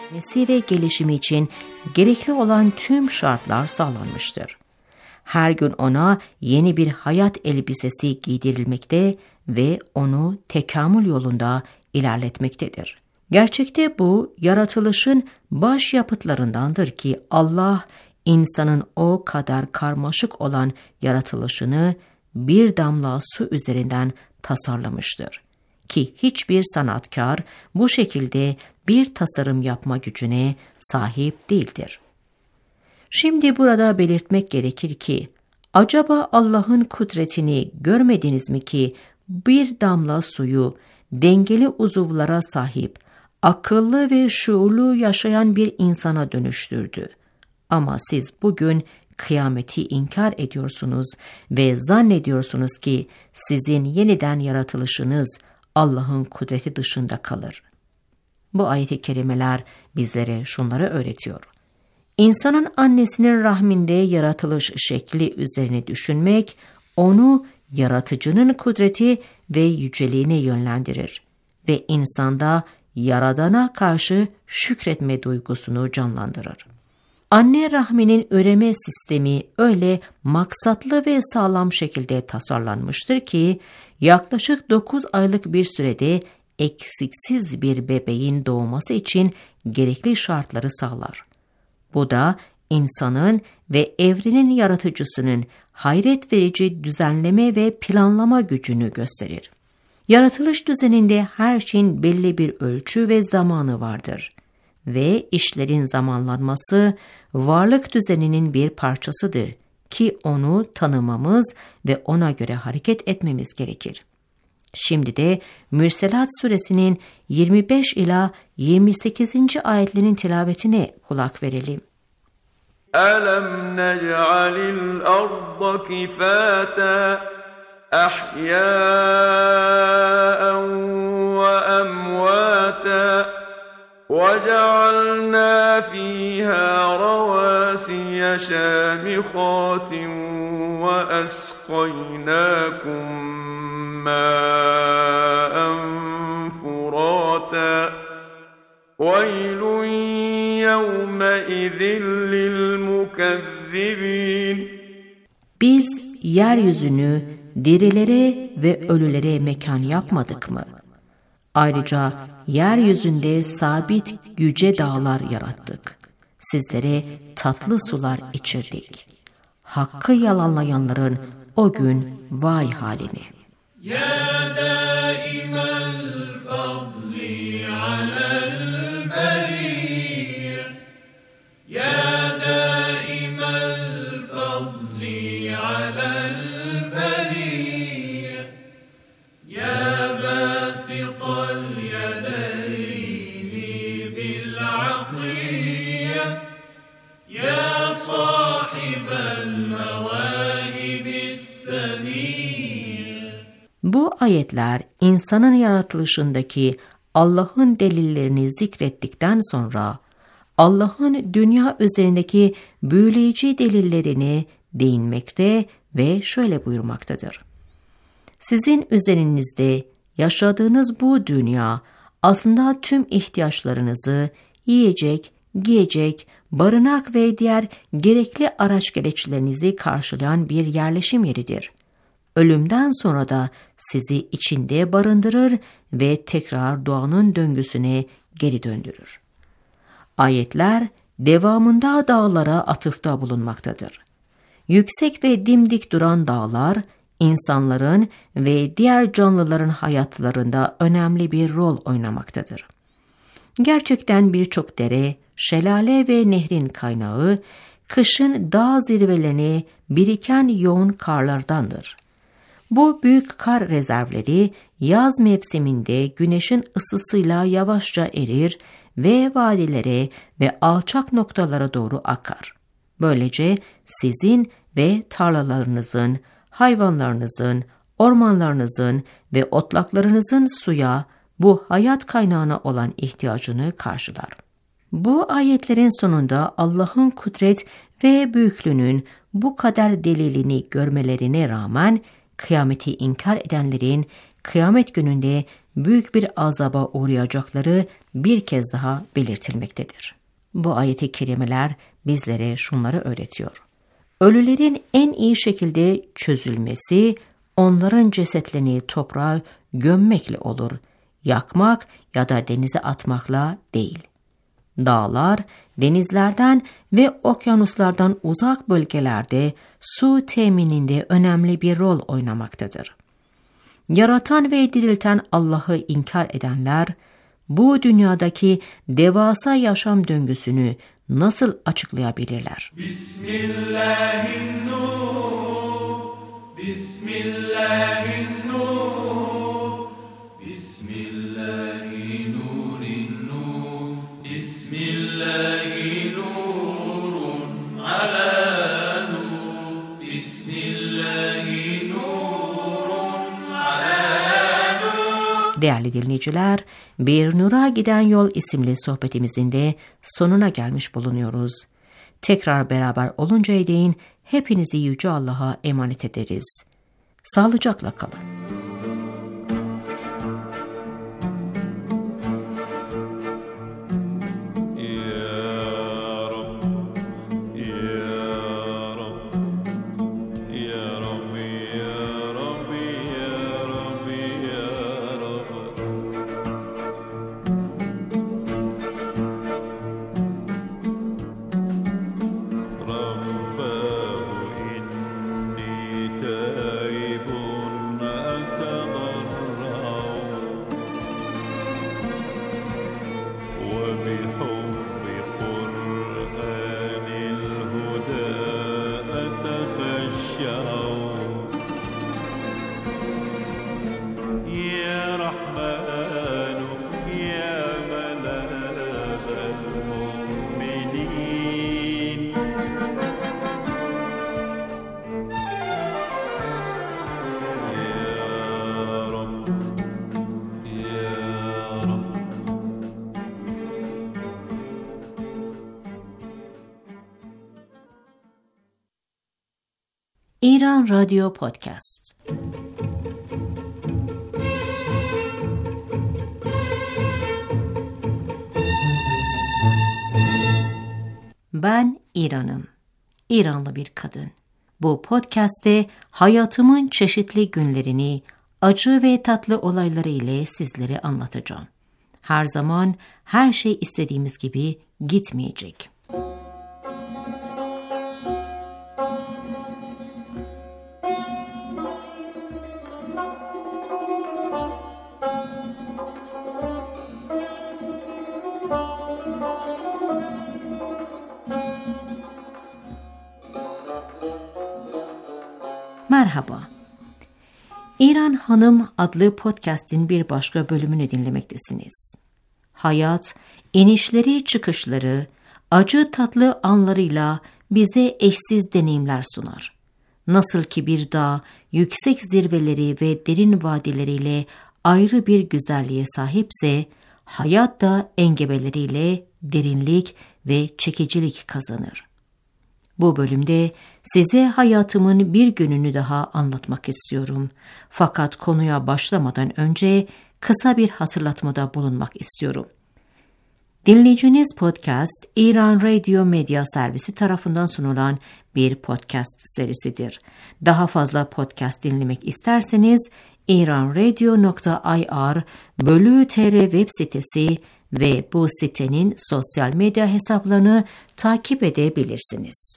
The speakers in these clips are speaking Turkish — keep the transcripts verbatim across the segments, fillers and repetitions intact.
büyümesi ve gelişimi için gerekli olan tüm şartlar sağlanmıştır. Her gün ona yeni bir hayat elbisesi giydirilmekte ve onu tekamül yolunda ilerletmektedir. Gerçekte bu, yaratılışın başyapıtlarındandır ki Allah, insanın o kadar karmaşık olan yaratılışını bir damla su üzerinden tasarlamıştır. Ki hiçbir sanatkar bu şekilde bir tasarım yapma gücüne sahip değildir. Şimdi burada belirtmek gerekir ki, acaba Allah'ın kudretini görmediniz mi ki bir damla suyu dengeli uzuvlara sahip, akıllı ve şuurlu yaşayan bir insana dönüştürdü. Ama siz bugün kıyameti inkar ediyorsunuz ve zannediyorsunuz ki sizin yeniden yaratılışınız Allah'ın kudreti dışında kalır. Bu ayet-i kerimeler bizlere şunları öğretiyor. İnsanın annesinin rahminde yaratılış şekli üzerine düşünmek, onu yaratıcının kudreti ve yüceliğine yönlendirir ve insanda Yaradan'a karşı şükretme duygusunu canlandırır. Anne rahminin üreme sistemi öyle maksatlı ve sağlam şekilde tasarlanmıştır ki, yaklaşık dokuz aylık bir sürede eksiksiz bir bebeğin doğması için gerekli şartları sağlar. Bu da insanın ve evrenin yaratıcısının hayret verici düzenleme ve planlama gücünü gösterir. Yaratılış düzeninde her şeyin belli bir ölçü ve zamanı vardır ve işlerin zamanlanması varlık düzeninin bir parçasıdır ki onu tanımamız ve ona göre hareket etmemiz gerekir. Şimdi de Mürselat suresinin yirmi beş ila yirmi sekizinci ayetlerinin tilavetine kulak verelim. Alam nec'alil arda kifata ahya'an ve emvata وَجَعَلْنَا فِيهَا رَوَاسِيَ شَامِخَاتٍ وَأَسْقَيْنَاكُم مَّاءً فُرَاتًا وَيْلٌ يَوْمَئِذٍ لِّلْمُكَذِّبِينَ. Biz yeryüzünü dirilere ve ölülere mekan yapmadık mı? Ayrıca yeryüzünde sabit yüce dağlar yarattık. Sizlere tatlı sular içirdik. Hakkı yalanlayanların o gün vay haline. Ya daimel fadli alel beriyye, ya daimel fadli alel beriyye, ya Bu ayetler insanın yaratılışındaki Allah'ın delillerini zikrettikten sonra Allah'ın dünya üzerindeki büyüleyici delillerine değinmekte ve şöyle buyurmaktadır. Sizin üzerinizde yaşadığınız bu dünya aslında tüm ihtiyaçlarınızı yiyecek, giyecek, barınak ve diğer gerekli araç gereçlerinizi karşılayan bir yerleşim yeridir. Ölümden sonra da sizi içinde barındırır ve tekrar doğanın döngüsüne geri döndürür. Ayetler devamında dağlara atıfta bulunmaktadır. Yüksek ve dimdik duran dağlar, insanların ve diğer canlıların hayatlarında önemli bir rol oynamaktadır. Gerçekten birçok dere, şelale ve nehrin kaynağı, kışın dağ zirvelerine biriken yoğun karlardandır. Bu büyük kar rezervleri yaz mevsiminde güneşin ısısıyla yavaşça erir ve vadilere ve alçak noktalara doğru akar. Böylece sizin ve tarlalarınızın, hayvanlarınızın, ormanlarınızın ve otlaklarınızın suya, bu hayat kaynağına olan ihtiyacını karşılar. Bu ayetlerin sonunda Allah'ın kudret ve büyüklüğünün bu kadar delilini görmelerine rağmen kıyameti inkar edenlerin kıyamet gününde büyük bir azaba uğrayacakları bir kez daha belirtilmektedir. Bu ayet-i kerimeler bizlere şunları öğretiyor. Ölülerin en iyi şekilde çözülmesi, onların cesetlerini toprağa gömmekle olur, yakmak ya da denize atmakla değil. Dağlar, denizlerden ve okyanuslardan uzak bölgelerde su temininde önemli bir rol oynamaktadır. Yaratan ve dirilten Allah'ı inkar edenler, bu dünyadaki devasa yaşam döngüsünü nasıl açıklayabilirler? Bismillahirrahmanirrahim. Bismillahirrahmanirrahim. Bismillahirrahmanirrahim. Bismillahirrahmanirrahim. Ala nur. Bismillahirrahmanirrahim. Ala nur. Değerli dinleyiciler, Bir Nur'a Giden Yol isimli sohbetimizin de sonuna gelmiş bulunuyoruz. Tekrar beraber oluncaya değin hepinizi Yüce Allah'a emanet ederiz. Sağlıcakla kalın. İran Radyo Podcast. Ben İran'ım. İranlı bir kadın. Bu podcast'te hayatımın çeşitli günlerini, acı ve tatlı olayları ile sizlere anlatacağım. Her zaman her şey istediğimiz gibi gitmeyecek. Merhaba. İran Hanım adlı podcast'in bir başka bölümünü dinlemektesiniz. Hayat, inişleri çıkışları, acı tatlı anlarıyla bize eşsiz deneyimler sunar. Nasıl ki bir dağ, yüksek zirveleri ve derin vadileriyle ayrı bir güzelliğe sahipse, hayat da engebeleriyle derinlik ve çekicilik kazanır. Bu bölümde size hayatımın bir gününü daha anlatmak istiyorum. Fakat konuya başlamadan önce kısa bir hatırlatmada bulunmak istiyorum. Dinleyeceğiniz podcast, İran Radyo Medya Servisi tarafından sunulan bir podcast serisidir. Daha fazla podcast dinlemek isterseniz iranradio nokta ir bölü tr web sitesi ve bu sitenin sosyal medya hesaplarını takip edebilirsiniz.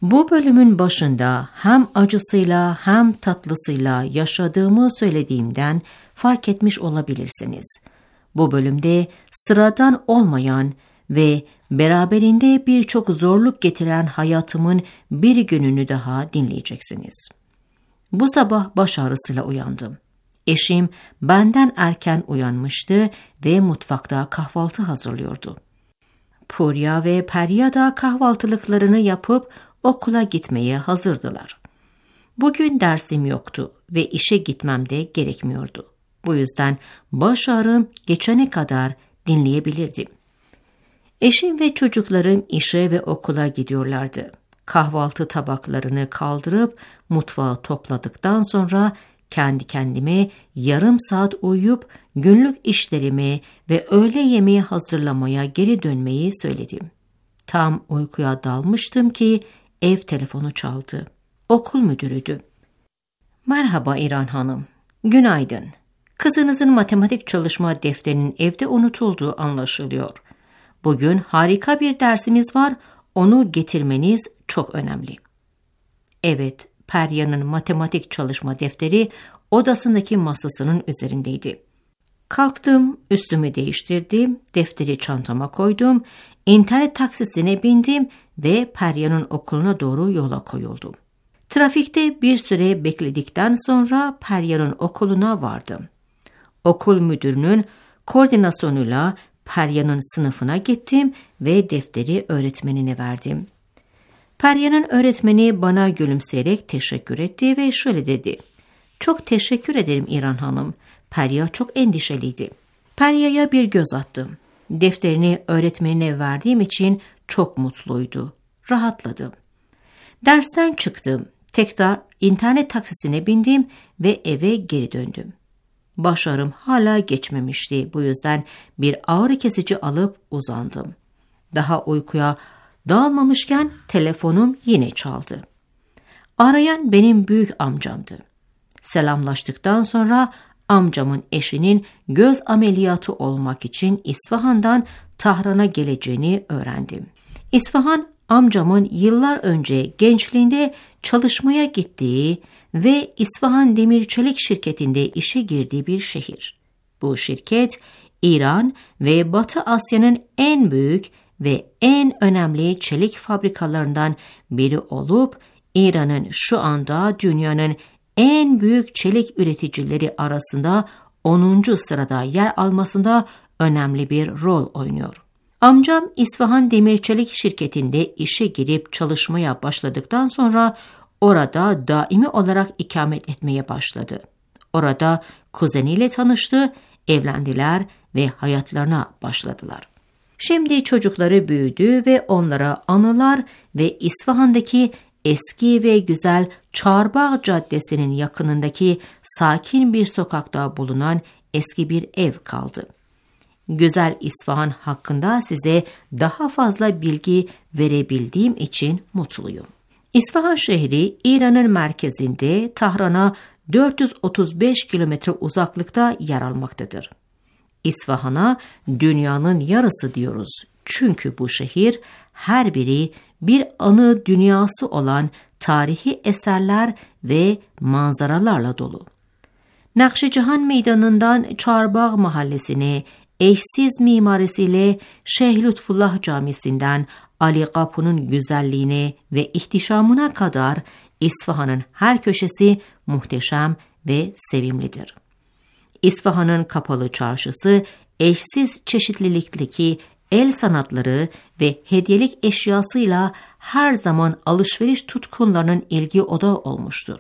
Bu bölümün başında hem acısıyla hem tatlısıyla yaşadığımı söylediğimden fark etmiş olabilirsiniz. Bu bölümde sıradan olmayan ve beraberinde birçok zorluk getiren hayatımın bir gününü daha dinleyeceksiniz. Bu sabah baş ağrısıyla uyandım. Eşim benden erken uyanmıştı ve mutfakta kahvaltı hazırlıyordu. Purya ve Perya da kahvaltılıklarını yapıp okula gitmeye hazırdılar. Bugün dersim yoktu ve işe gitmem de gerekmiyordu. Bu yüzden baş ağrım geçene kadar dinleyebilirdim. Eşim ve çocuklarım işe ve okula gidiyorlardı. Kahvaltı tabaklarını kaldırıp mutfağı topladıktan sonra kendi kendime yarım saat uyuyup günlük işlerimi ve öğle yemeği hazırlamaya geri dönmeyi söyledim. Tam uykuya dalmıştım ki ev telefonu çaldı. Okul müdürüydü. Merhaba İran Hanım. Günaydın. Kızınızın matematik çalışma defterinin evde unutulduğu anlaşılıyor. Bugün harika bir dersimiz var, onu getirmeniz çok önemli. Evet, Perya'nın matematik çalışma defteri odasındaki masasının üzerindeydi. Kalktım, üstümü değiştirdim, defteri çantama koydum, internet taksisine bindim ve Perya'nın okuluna doğru yola koyuldum. Trafikte bir süre bekledikten sonra Perya'nın okuluna vardım. Okul müdürünün koordinasyonuyla Perya'nın sınıfına gittim ve defteri öğretmenine verdim. Perya'nın öğretmeni bana gülümseyerek teşekkür etti ve şöyle dedi. Çok teşekkür ederim İran Hanım. Perya çok endişeliydi. Perya'ya bir göz attım. Defterini öğretmenine verdiğim için çok mutluydu. Rahatladım. Dersten çıktım. Tekrar internet taksisine bindim ve eve geri döndüm. Baş ağrım hala geçmemişti. Bu yüzden bir ağrı kesici alıp uzandım. Daha uykuya dalmamışken telefonum yine çaldı. Arayan benim büyük amcamdı. Selamlaştıktan sonra amcamın eşinin göz ameliyatı olmak için İsfahan'dan Tahran'a geleceğini öğrendim. İsfahan, amcamın yıllar önce gençliğinde çalışmaya gittiği ve İsfahan Demir Çelik şirketinde işe girdiği bir şehir. Bu şirket, İran ve Batı Asya'nın en büyük ve en önemli çelik fabrikalarından biri olup, İran'ın şu anda dünyanın en büyük çelik üreticileri arasında onuncu sırada yer almasında önemli bir rol oynuyor. Amcam İsfahan Demir Çelik şirketinde işe girip çalışmaya başladıktan sonra orada daimi olarak ikamet etmeye başladı. Orada kuzeniyle tanıştı, evlendiler ve hayatlarına başladılar. Şimdi çocukları büyüdü ve onlara anılar ve İsfahan'daki eski ve güzel Çarbağ Caddesi'nin yakınındaki sakin bir sokakta bulunan eski bir ev kaldı. Güzel İsfahan hakkında size daha fazla bilgi verebildiğim için mutluyum. İsfahan şehri İran'ın merkezinde Tahran'a dört yüz otuz beş kilometre uzaklıkta yer almaktadır. İsfahan'a dünyanın yarısı diyoruz. Çünkü bu şehir her biri bir anı dünyası olan tarihi eserler ve manzaralarla dolu. Nakşicihan Meydanı'ndan Çarbağ Mahallesi'ne eşsiz mimarisiyle Şeyh Lütfullah Camisi'nden Ali Kapı'nın güzelliğine ve ihtişamına kadar İsfahan'ın her köşesi muhteşem ve sevimlidir. İsfahan'ın kapalı çarşısı eşsiz çeşitlilikteki el sanatları ve hediyelik eşyasıyla her zaman alışveriş tutkunlarının ilgi odağı olmuştur.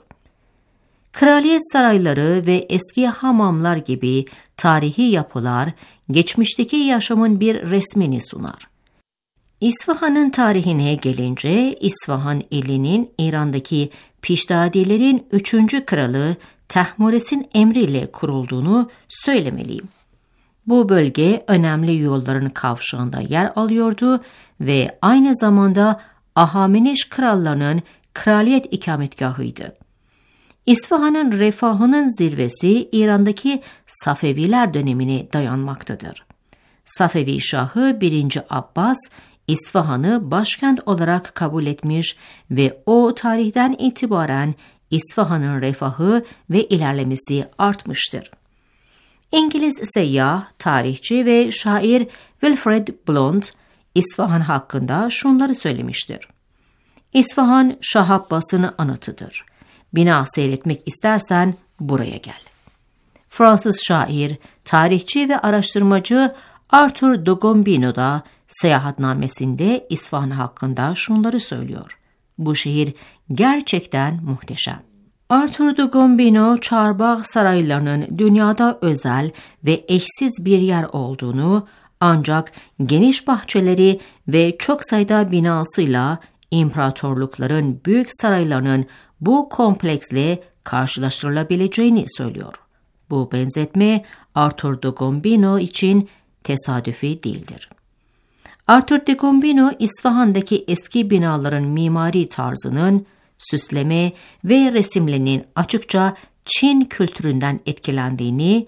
Kraliyet sarayları ve eski hamamlar gibi tarihi yapılar geçmişteki yaşamın bir resmini sunar. İsfahan'ın tarihine gelince İsfahan ilinin İran'daki Pişdadilerin üçüncü kralı Tehmures'in emriyle kurulduğunu söylemeliyim. Bu bölge önemli yolların kavşağında yer alıyordu ve aynı zamanda Ahameneş krallarının kraliyet ikametgahıydı. İsfahan'ın refahının zirvesi İran'daki Safeviler dönemine dayanmaktadır. Safevi Şahı birinci Abbas, İsfahan'ı başkent olarak kabul etmiş ve o tarihten itibaren İsfahan'ın refahı ve ilerlemesi artmıştır. İngiliz seyyah, tarihçi ve şair Wilfred Blount, İsfahan hakkında şunları söylemiştir. İsfahan, Şah Abbas'ın anıtıdır. Bina seyretmek istersen buraya gel. Fransız şair, tarihçi ve araştırmacı Arthur de Gombino da seyahatnamesinde İsfahan hakkında şunları söylüyor. Bu şehir gerçekten muhteşem. Arthur de Gombino, Çarbağ saraylarının dünyada özel ve eşsiz bir yer olduğunu, ancak geniş bahçeleri ve çok sayıda binasıyla imparatorlukların büyük saraylarının bu kompleksle karşılaştırılabileceğini söylüyor. Bu benzetme Arthur de Gombino için tesadüfi değildir. Arthur de Gombino, İsfahan'daki eski binaların mimari tarzının, süsleme ve resimlerinin açıkça Çin kültüründen etkilendiğini,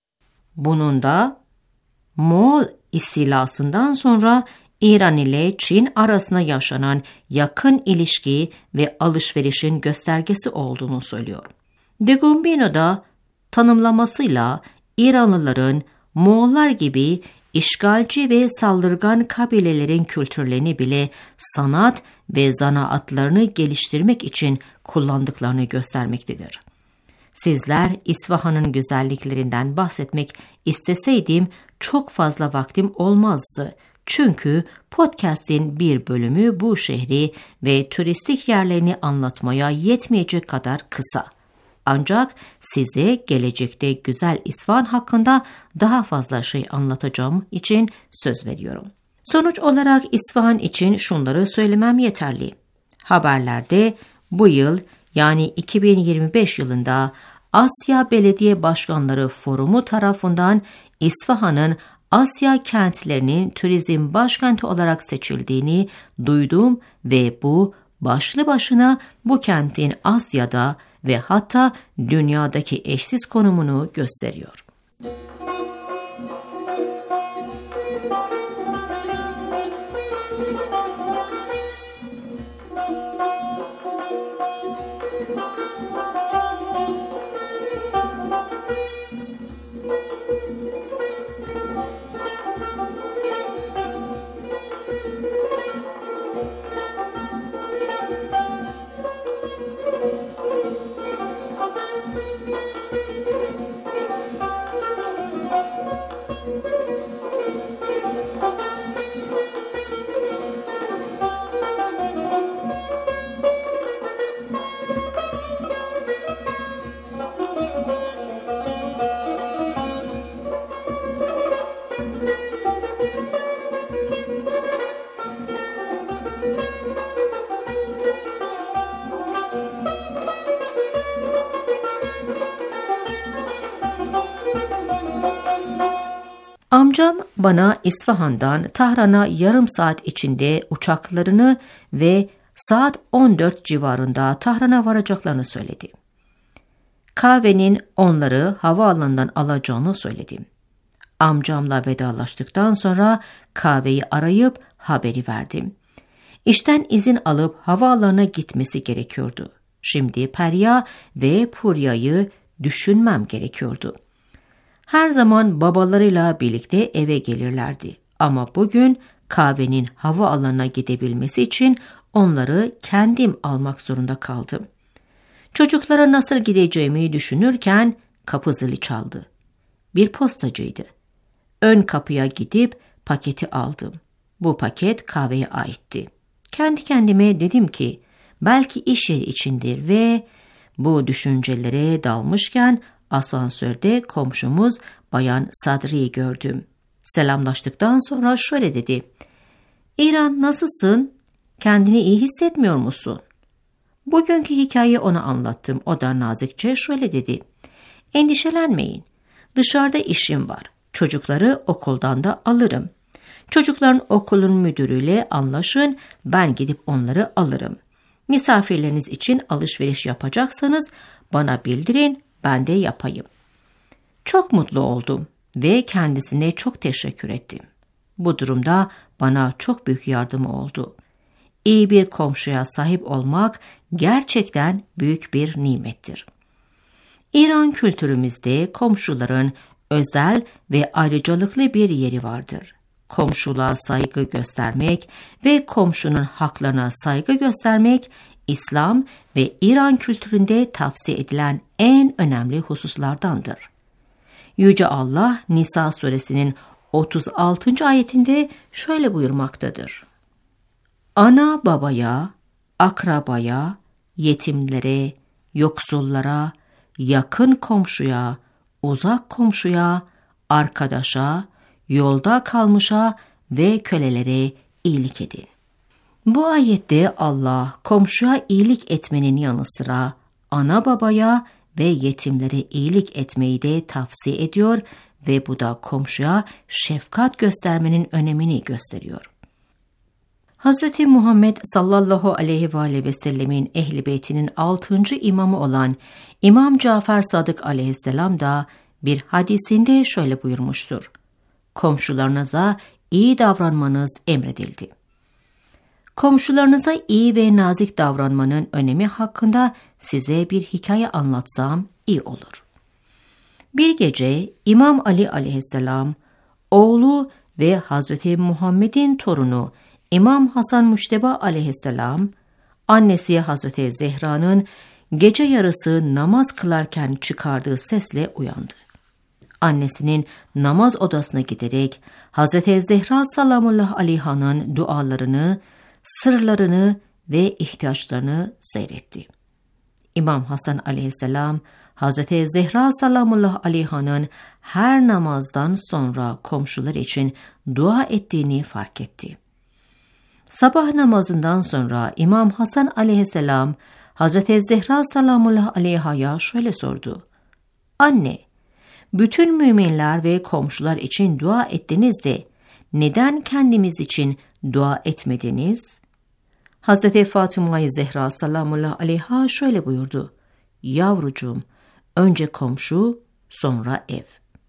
bunun da Moğol istilasından sonra İran ile Çin arasında yaşanan yakın ilişki ve alışverişin göstergesi olduğunu söylüyor. De Gombino da tanımlamasıyla İranlıların Moğollar gibi işgalci ve saldırgan kabilelerin kültürlerini bile sanat ve zanaatlarını geliştirmek için kullandıklarını göstermektedir. Sizler İsfahan'ın güzelliklerinden bahsetmek isteseydim çok fazla vaktim olmazdı. Çünkü podcast'in bir bölümü bu şehri ve turistik yerlerini anlatmaya yetmeyecek kadar kısa. Ancak size gelecekte güzel İsfahan hakkında daha fazla şey anlatacağım için söz veriyorum. Sonuç olarak İsfahan için şunları söylemem yeterli. Haberlerde bu yıl, yani iki bin yirmi beş yılında Asya Belediye Başkanları Forumu tarafından İsfahan'ın Asya kentlerinin turizm başkenti olarak seçildiğini duydum ve bu başlı başına bu kentin Asya'da ve hatta dünyadaki eşsiz konumunu gösteriyor. Amcam bana İsfahan'dan Tahran'a yarım saat içinde uçaklarını ve saat on dört civarında Tahran'a varacaklarını söyledi. Kahvenin onları havaalanından alacağını söyledim. Amcamla vedalaştıktan sonra kahveyi arayıp haberi verdim. İşten izin alıp havaalanına gitmesi gerekiyordu. Şimdi Perya ve Purya'yı düşünmem gerekiyordu. Her zaman babalarıyla birlikte eve gelirlerdi. Ama bugün kahvenin havaalanına gidebilmesi için onları kendim almak zorunda kaldım. Çocuklara nasıl gideceğimi düşünürken kapı zili çaldı. Bir postacıydı. Ön kapıya gidip paketi aldım. Bu paket kahveye aitti. Kendi kendime dedim ki belki iş yeri içindir ve bu düşüncelere dalmışken asansörde komşumuz Bayan Sadri'yi gördüm. Selamlaştıktan sonra şöyle dedi. İran, nasılsın? Kendini iyi hissetmiyor musun? Bugünkü hikayeyi ona anlattım. O da nazikçe şöyle dedi. Endişelenmeyin. Dışarıda işim var. Çocukları okuldan da alırım. Çocukların okulun müdürüyle anlaşın. Ben gidip onları alırım. Misafirleriniz için alışveriş yapacaksanız bana bildirin, ben de yapayım. Çok mutlu oldum ve kendisine çok teşekkür ettim. Bu durumda bana çok büyük yardımı oldu. İyi bir komşuya sahip olmak gerçekten büyük bir nimettir. İran kültürümüzde komşuların özel ve ayrıcalıklı bir yeri vardır. Komşuluğa saygı göstermek ve komşunun haklarına saygı göstermek, İslam ve İran kültüründe tavsiye edilen en önemli hususlardandır. Yüce Allah Nisa suresinin otuz altıncı ayetinde şöyle buyurmaktadır. Ana babaya, akrabaya, yetimlere, yoksullara, yakın komşuya, uzak komşuya, arkadaşa, yolda kalmışa ve kölelere iyilik edin. Bu ayette Allah komşuya iyilik etmenin yanı sıra ana babaya ve yetimlere iyilik etmeyi de tavsiye ediyor ve bu da komşuya şefkat göstermenin önemini gösteriyor. Hazreti Muhammed sallallahu aleyhi ve aleyhi ve sellemin Ehl-i Beytinin altıncı imamı olan İmam Cafer Sadık aleyhisselam da bir hadisinde şöyle buyurmuştur. Komşularınıza iyi davranmanız emredildi. Komşularınıza iyi ve nazik davranmanın önemi hakkında size bir hikaye anlatsam iyi olur. Bir gece İmam Ali aleyhisselam, oğlu ve Hazreti Muhammed'in torunu İmam Hasan Müşteba aleyhisselam, annesi Hazreti Zehra'nın gece yarısı namaz kılarken çıkardığı sesle uyandı. Annesinin namaz odasına giderek Hazreti Zehra salamullah aleyha'nın dualarını, sırlarını ve ihtiyaçlarını seyretti. İmam Hasan aleyhisselam, Hazreti Zehra salamullah aleyha'nın her namazdan sonra komşular için dua ettiğini fark etti. Sabah namazından sonra İmam Hasan aleyhisselam, Hazreti Zehra salamullah aleyha'ya şöyle sordu. Anne, bütün müminler ve komşular için dua ettiniz de neden kendimiz için dua etmediniz? Hazreti Fatıma-i Zehra salamullah aleyha şöyle buyurdu. Yavrucuğum, önce komşu, sonra ev.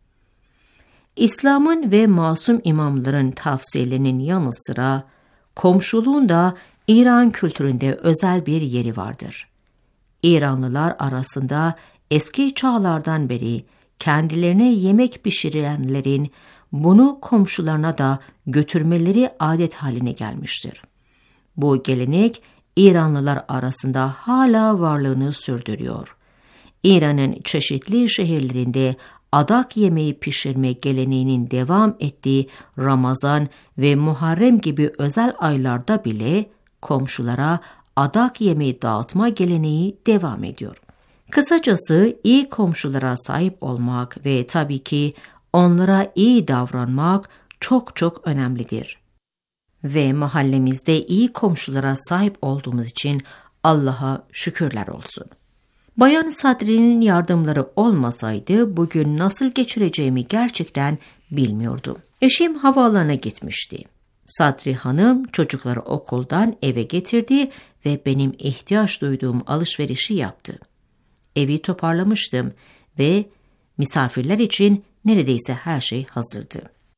İslam'ın ve masum imamların tavsiyelerinin yanı sıra komşuluğun da İran kültüründe özel bir yeri vardır. İranlılar arasında eski çağlardan beri kendilerine yemek pişirenlerin bunu komşularına da götürmeleri adet haline gelmiştir. Bu gelenek İranlılar arasında hala varlığını sürdürüyor. İran'ın çeşitli şehirlerinde adak yemeği pişirme geleneğinin devam ettiği Ramazan ve Muharrem gibi özel aylarda bile komşulara adak yemeği dağıtma geleneği devam ediyor. Kısacası iyi komşulara sahip olmak ve tabii ki onlara iyi davranmak çok çok önemlidir. Ve mahallemizde iyi komşulara sahip olduğumuz için Allah'a şükürler olsun. Bayan Sadri'nin yardımları olmasaydı bugün nasıl geçireceğimi gerçekten bilmiyordum. Eşim havaalanına gitmişti. Sadri Hanım çocukları okuldan eve getirdi ve benim ihtiyaç duyduğum alışverişi yaptı. Evi toparlamıştım ve misafirler için neredeyse her şey hazırdı.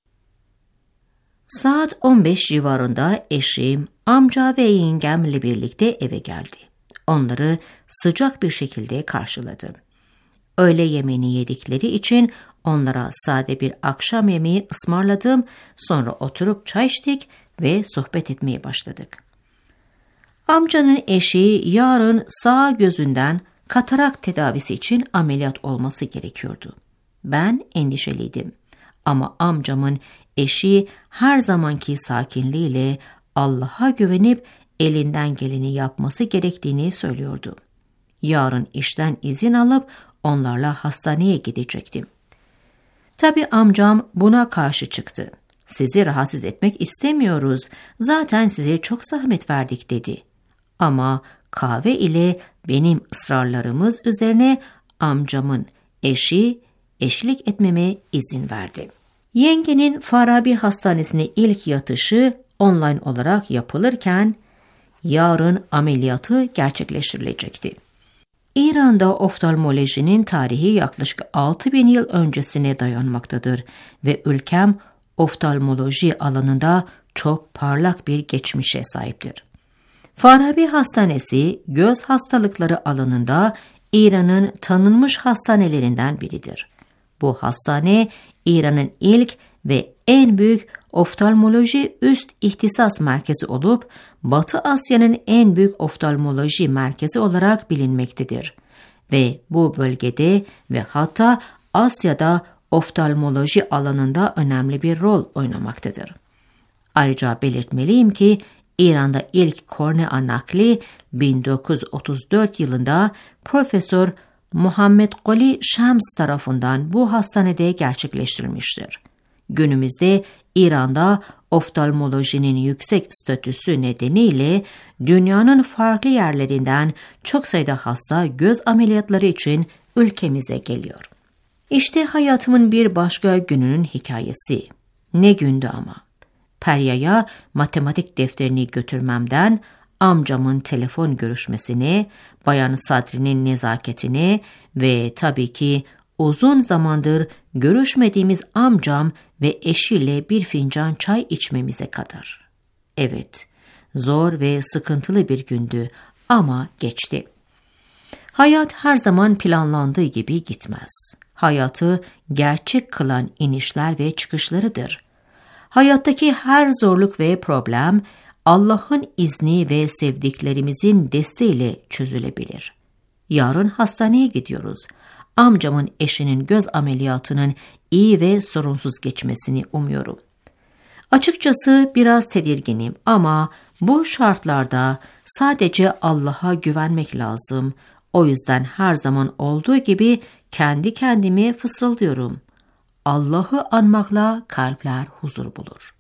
Saat on beş civarında eşim, amca ve yengemle birlikte eve geldi. Onları sıcak bir şekilde karşıladı. Öğle yemeğini yedikleri için onlara sade bir akşam yemeği ısmarladım. Sonra oturup çay içtik ve sohbet etmeye başladık. Amcanın eşi yarın sağ gözünden katarak tedavisi için ameliyat olması gerekiyordu. Ben endişeliydim. Ama amcamın eşi her zamanki sakinliğiyle Allah'a güvenip elinden geleni yapması gerektiğini söylüyordu. Yarın işten izin alıp onlarla hastaneye gidecektim. Tabii amcam buna karşı çıktı. Sizi rahatsız etmek istemiyoruz. Zaten size çok zahmet verdik dedi. Ama kahve ile benim ısrarlarımız üzerine amcamın eşi eşlik etmeme izin verdi. Yengenin Farabi Hastanesi'ne ilk yatışı online olarak yapılırken yarın ameliyatı gerçekleştirilecekti. İran'da oftalmolojinin tarihi yaklaşık altı bin yıl öncesine dayanmaktadır ve ülkem oftalmoloji alanında çok parlak bir geçmişe sahiptir. Farabi Hastanesi, göz hastalıkları alanında İran'ın tanınmış hastanelerinden biridir. Bu hastane, İran'ın ilk ve en büyük oftalmoloji üst ihtisas merkezi olup, Batı Asya'nın en büyük oftalmoloji merkezi olarak bilinmektedir. Ve bu bölgede ve hatta Asya'da oftalmoloji alanında önemli bir rol oynamaktadır. Ayrıca belirtmeliyim ki, İran'da ilk kornea nakli bin dokuz yüz otuz dört yılında Profesör Muhammed Qoli Shams tarafından bu hastanede gerçekleştirilmiştir. Günümüzde İran'da oftalmolojinin yüksek statüsü nedeniyle dünyanın farklı yerlerinden çok sayıda hasta göz ameliyatları için ülkemize geliyor. İşte hayatımın bir başka gününün hikayesi. Ne gündü ama. Perya'ya matematik defterini götürmemden, amcamın telefon görüşmesine, Bayan Sadri'nin nezaketine ve tabii ki uzun zamandır görüşmediğimiz amcam ve eşiyle bir fincan çay içmemize kadar. Evet, zor ve sıkıntılı bir gündü ama geçti. Hayat her zaman planlandığı gibi gitmez. Hayatı gerçek kılan inişler ve çıkışlarıdır. Hayattaki her zorluk ve problem Allah'ın izni ve sevdiklerimizin desteğiyle çözülebilir. Yarın hastaneye gidiyoruz. Amcamın eşinin göz ameliyatının iyi ve sorunsuz geçmesini umuyorum. Açıkçası biraz tedirginim ama bu şartlarda sadece Allah'a güvenmek lazım. O yüzden her zaman olduğu gibi kendi kendime fısıldıyorum. Allah'ı anmakla kalpler huzur bulur.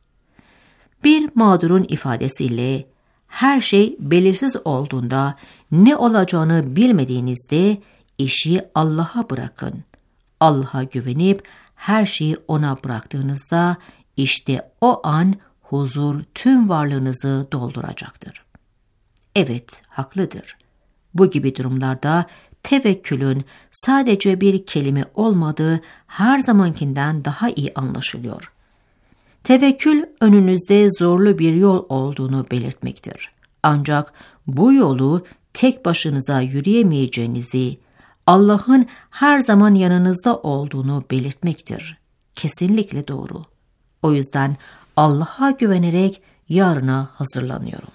Bir mağdurun ifadesiyle her şey belirsiz olduğunda, ne olacağını bilmediğinizde işi Allah'a bırakın. Allah'a güvenip her şeyi ona bıraktığınızda işte o an huzur tüm varlığınızı dolduracaktır. Evet, haklıdır. Bu gibi durumlarda tevekkülün sadece bir kelime olmadığı her zamankinden daha iyi anlaşılıyor. Tevekkül önünüzde zorlu bir yol olduğunu belirtmektir. Ancak bu yolu tek başınıza yürüyemeyeceğinizi, Allah'ın her zaman yanınızda olduğunu belirtmektir. Kesinlikle doğru. O yüzden Allah'a güvenerek yarına hazırlanıyorum.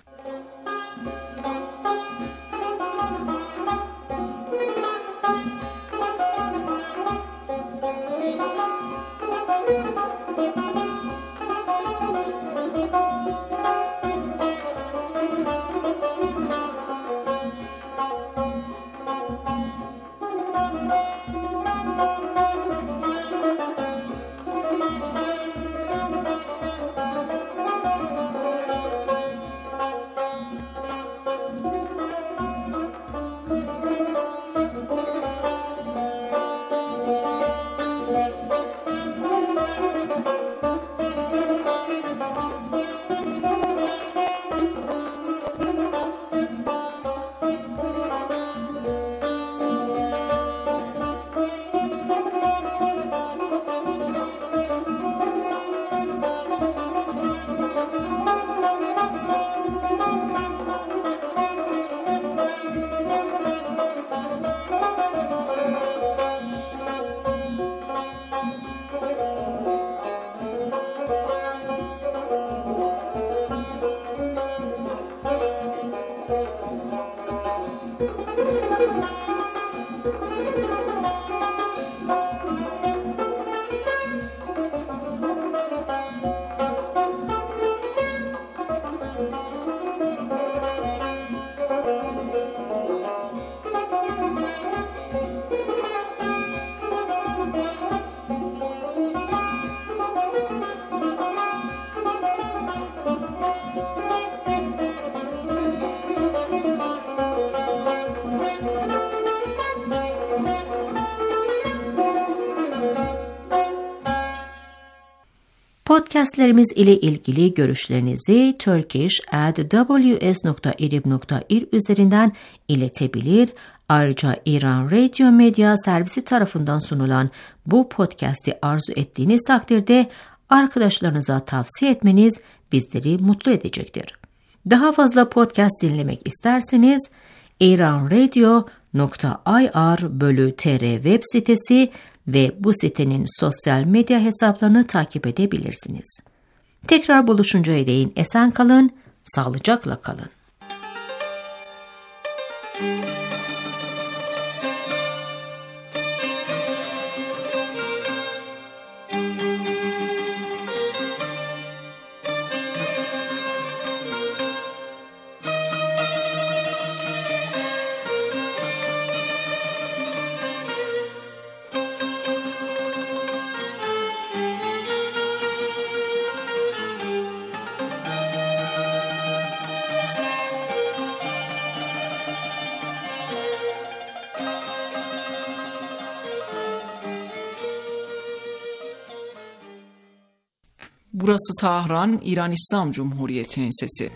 Podcastlerimiz ile ilgili görüşlerinizi turkish at w s nokta irib nokta ir üzerinden iletebilir. Ayrıca İran Radyo Medya Servisi tarafından sunulan bu podcast'i arzu ettiğiniz takdirde arkadaşlarınıza tavsiye etmeniz bizleri mutlu edecektir. Daha fazla podcast dinlemek isterseniz iranradio nokta i r bölü t r web sitesi ve bu sitenin sosyal medya hesaplarını takip edebilirsiniz. Tekrar buluşuncaya değin esen kalın, sağlıcakla kalın. Burası Tahran, İran İslam Cumhuriyeti'nin sesi.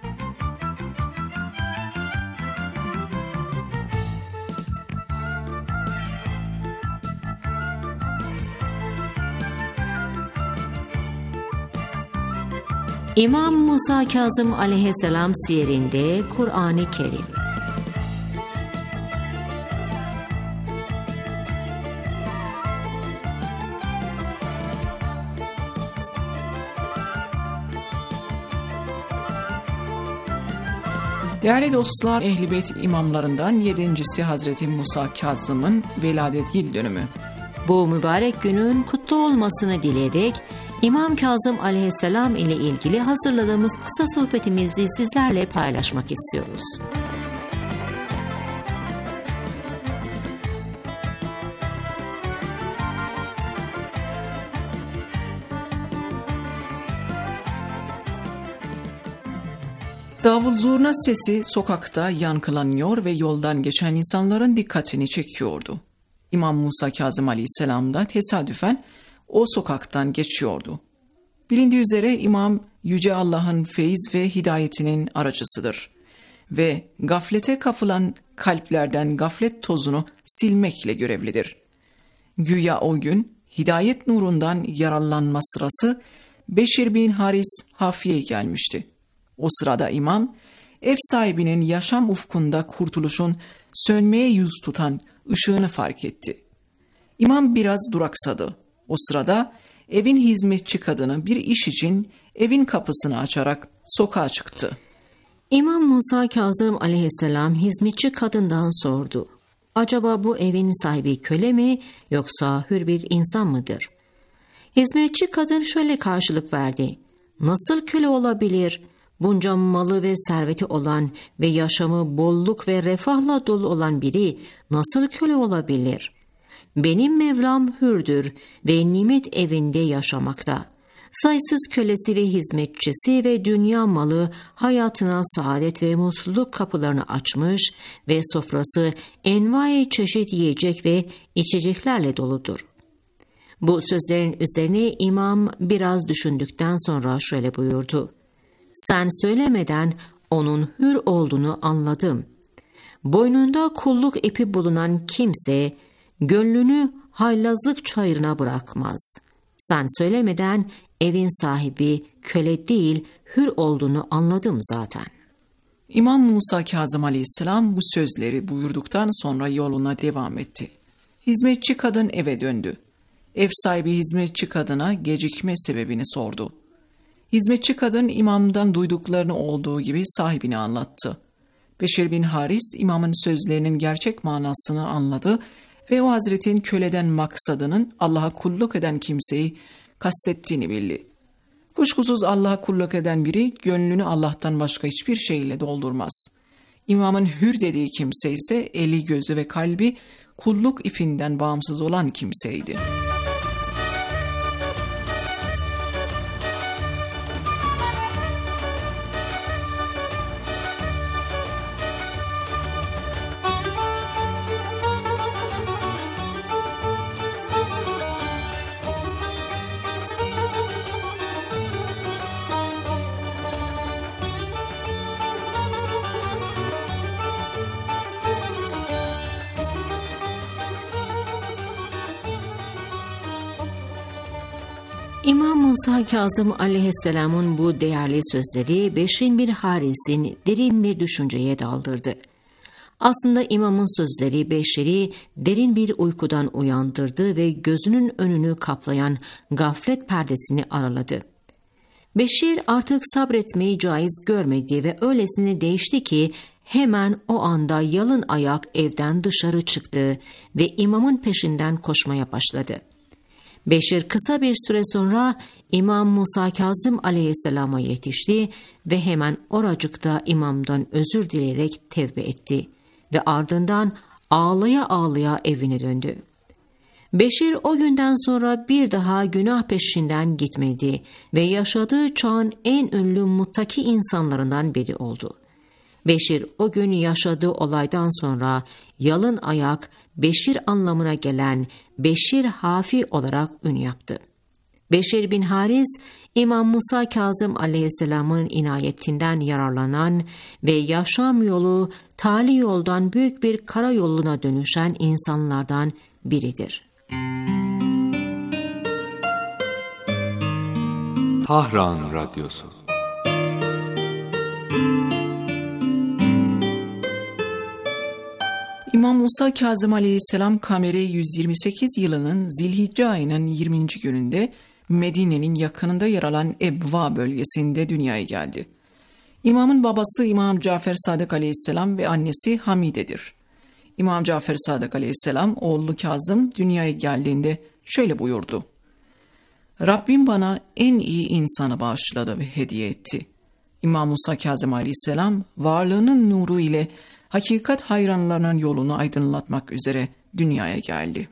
İmam Musa Kazım aleyhisselam siyerinde Kur'an-ı Kerim. Değerli dostlar, Ehl-i Beyt imamlarından yedincisi Hazreti Musa Kazım'ın veladet yıl dönümü. Bu mübarek günün kutlu olmasını dileyerek İmam Kazım aleyhisselam ile ilgili hazırladığımız kısa sohbetimizi sizlerle paylaşmak istiyoruz. Davul zurna sesi sokakta yankılanıyor ve yoldan geçen insanların dikkatini çekiyordu. İmam Musa Kazım aleyhisselam da tesadüfen o sokaktan geçiyordu. Bilindiği üzere İmam Yüce Allah'ın feyiz ve hidayetinin aracısıdır ve gaflete kapılan kalplerden gaflet tozunu silmekle görevlidir. Güya o gün hidayet nurundan yararlanma sırası Beşir bin Haris Hafiye'ye gelmişti. O sırada imam, ev sahibinin yaşam ufkunda kurtuluşun sönmeye yüz tutan ışığını fark etti. İmam biraz duraksadı. O sırada evin hizmetçi kadını bir iş için evin kapısını açarak sokağa çıktı. İmam Musa Kazım aleyhisselam hizmetçi kadından sordu. Acaba bu evin sahibi köle mi yoksa hür bir insan mıdır? Hizmetçi kadın şöyle karşılık verdi. Nasıl köle olabilir? Bunca malı ve serveti olan ve yaşamı bolluk ve refahla dolu olan biri nasıl köle olabilir? Benim Mevlam hürdür ve nimet evinde yaşamakta. Sayısız kölesi ve hizmetçisi ve dünya malı hayatına saadet ve mutluluk kapılarını açmış ve sofrası envai çeşit yiyecek ve içeceklerle doludur. Bu sözlerin üzerine imam biraz düşündükten sonra şöyle buyurdu. Sen söylemeden onun hür olduğunu anladım. Boynunda kulluk ipi bulunan kimse gönlünü haylazlık çayırına bırakmaz. Sen söylemeden evin sahibi köle değil hür olduğunu anladım zaten. İmam Musa Kazım aleyhisselam bu sözleri buyurduktan sonra yoluna devam etti. Hizmetçi kadın eve döndü. Ev sahibi hizmetçi kadına gecikme sebebini sordu. Hizmetçi kadın imamdan duyduklarını olduğu gibi sahibine anlattı. Beşir bin Haris imamın sözlerinin gerçek manasını anladı ve o hazretin köleden maksadının Allah'a kulluk eden kimseyi kastettiğini bildi. Kuşkusuz Allah'a kulluk eden biri gönlünü Allah'tan başka hiçbir şeyle doldurmaz. İmamın hür dediği kimse ise eli, gözü ve kalbi kulluk ipinden bağımsız olan kimseydi. İmam Musa Kazım aleyhisselamın bu değerli sözleri Beşir bin Haris'in derin bir düşünceye daldırdı. Aslında imamın sözleri Beşir'i derin bir uykudan uyandırdı ve gözünün önünü kaplayan gaflet perdesini araladı. Beşir artık sabretmeyi caiz görmedi ve öylesine değişti ki hemen o anda yalın ayak evden dışarı çıktı ve imamın peşinden koşmaya başladı. Beşir kısa bir süre sonra İmam Musa Kazım aleyhisselama yetişti ve hemen oracıkta imamdan özür dileyerek tevbe etti ve ardından ağlaya ağlaya evine döndü. Beşir o günden sonra bir daha günah peşinden gitmedi ve yaşadığı çağın en ünlü muttaki insanlarından biri oldu. Beşir o gün yaşadığı olaydan sonra yalın ayak Beşir anlamına gelen Beşir Hafi olarak ün yaptı. Beşir bin Haris, İmam Musa Kazım aleyhisselamın inayetinden yararlanan ve yaşam yolu tali yoldan büyük bir karayoluna dönüşen insanlardan biridir. Tahran Radyosu. İmam Musa Kazım aleyhisselam kameri yüz yirmi sekiz yılının Zilhicce ayının yirminci gününde Medine'nin yakınında yer alan Ebva bölgesinde dünyaya geldi. İmamın babası İmam Cafer Sadık aleyhisselam ve annesi Hamide'dir. İmam Cafer Sadık aleyhisselam oğlu Kazım dünyaya geldiğinde şöyle buyurdu: Rabbim bana en iyi insanı bağışladı ve hediye etti. İmam Musa Kazım aleyhisselam varlığının nuru ile hakikat hayranlarının yolunu aydınlatmak üzere dünyaya geldi.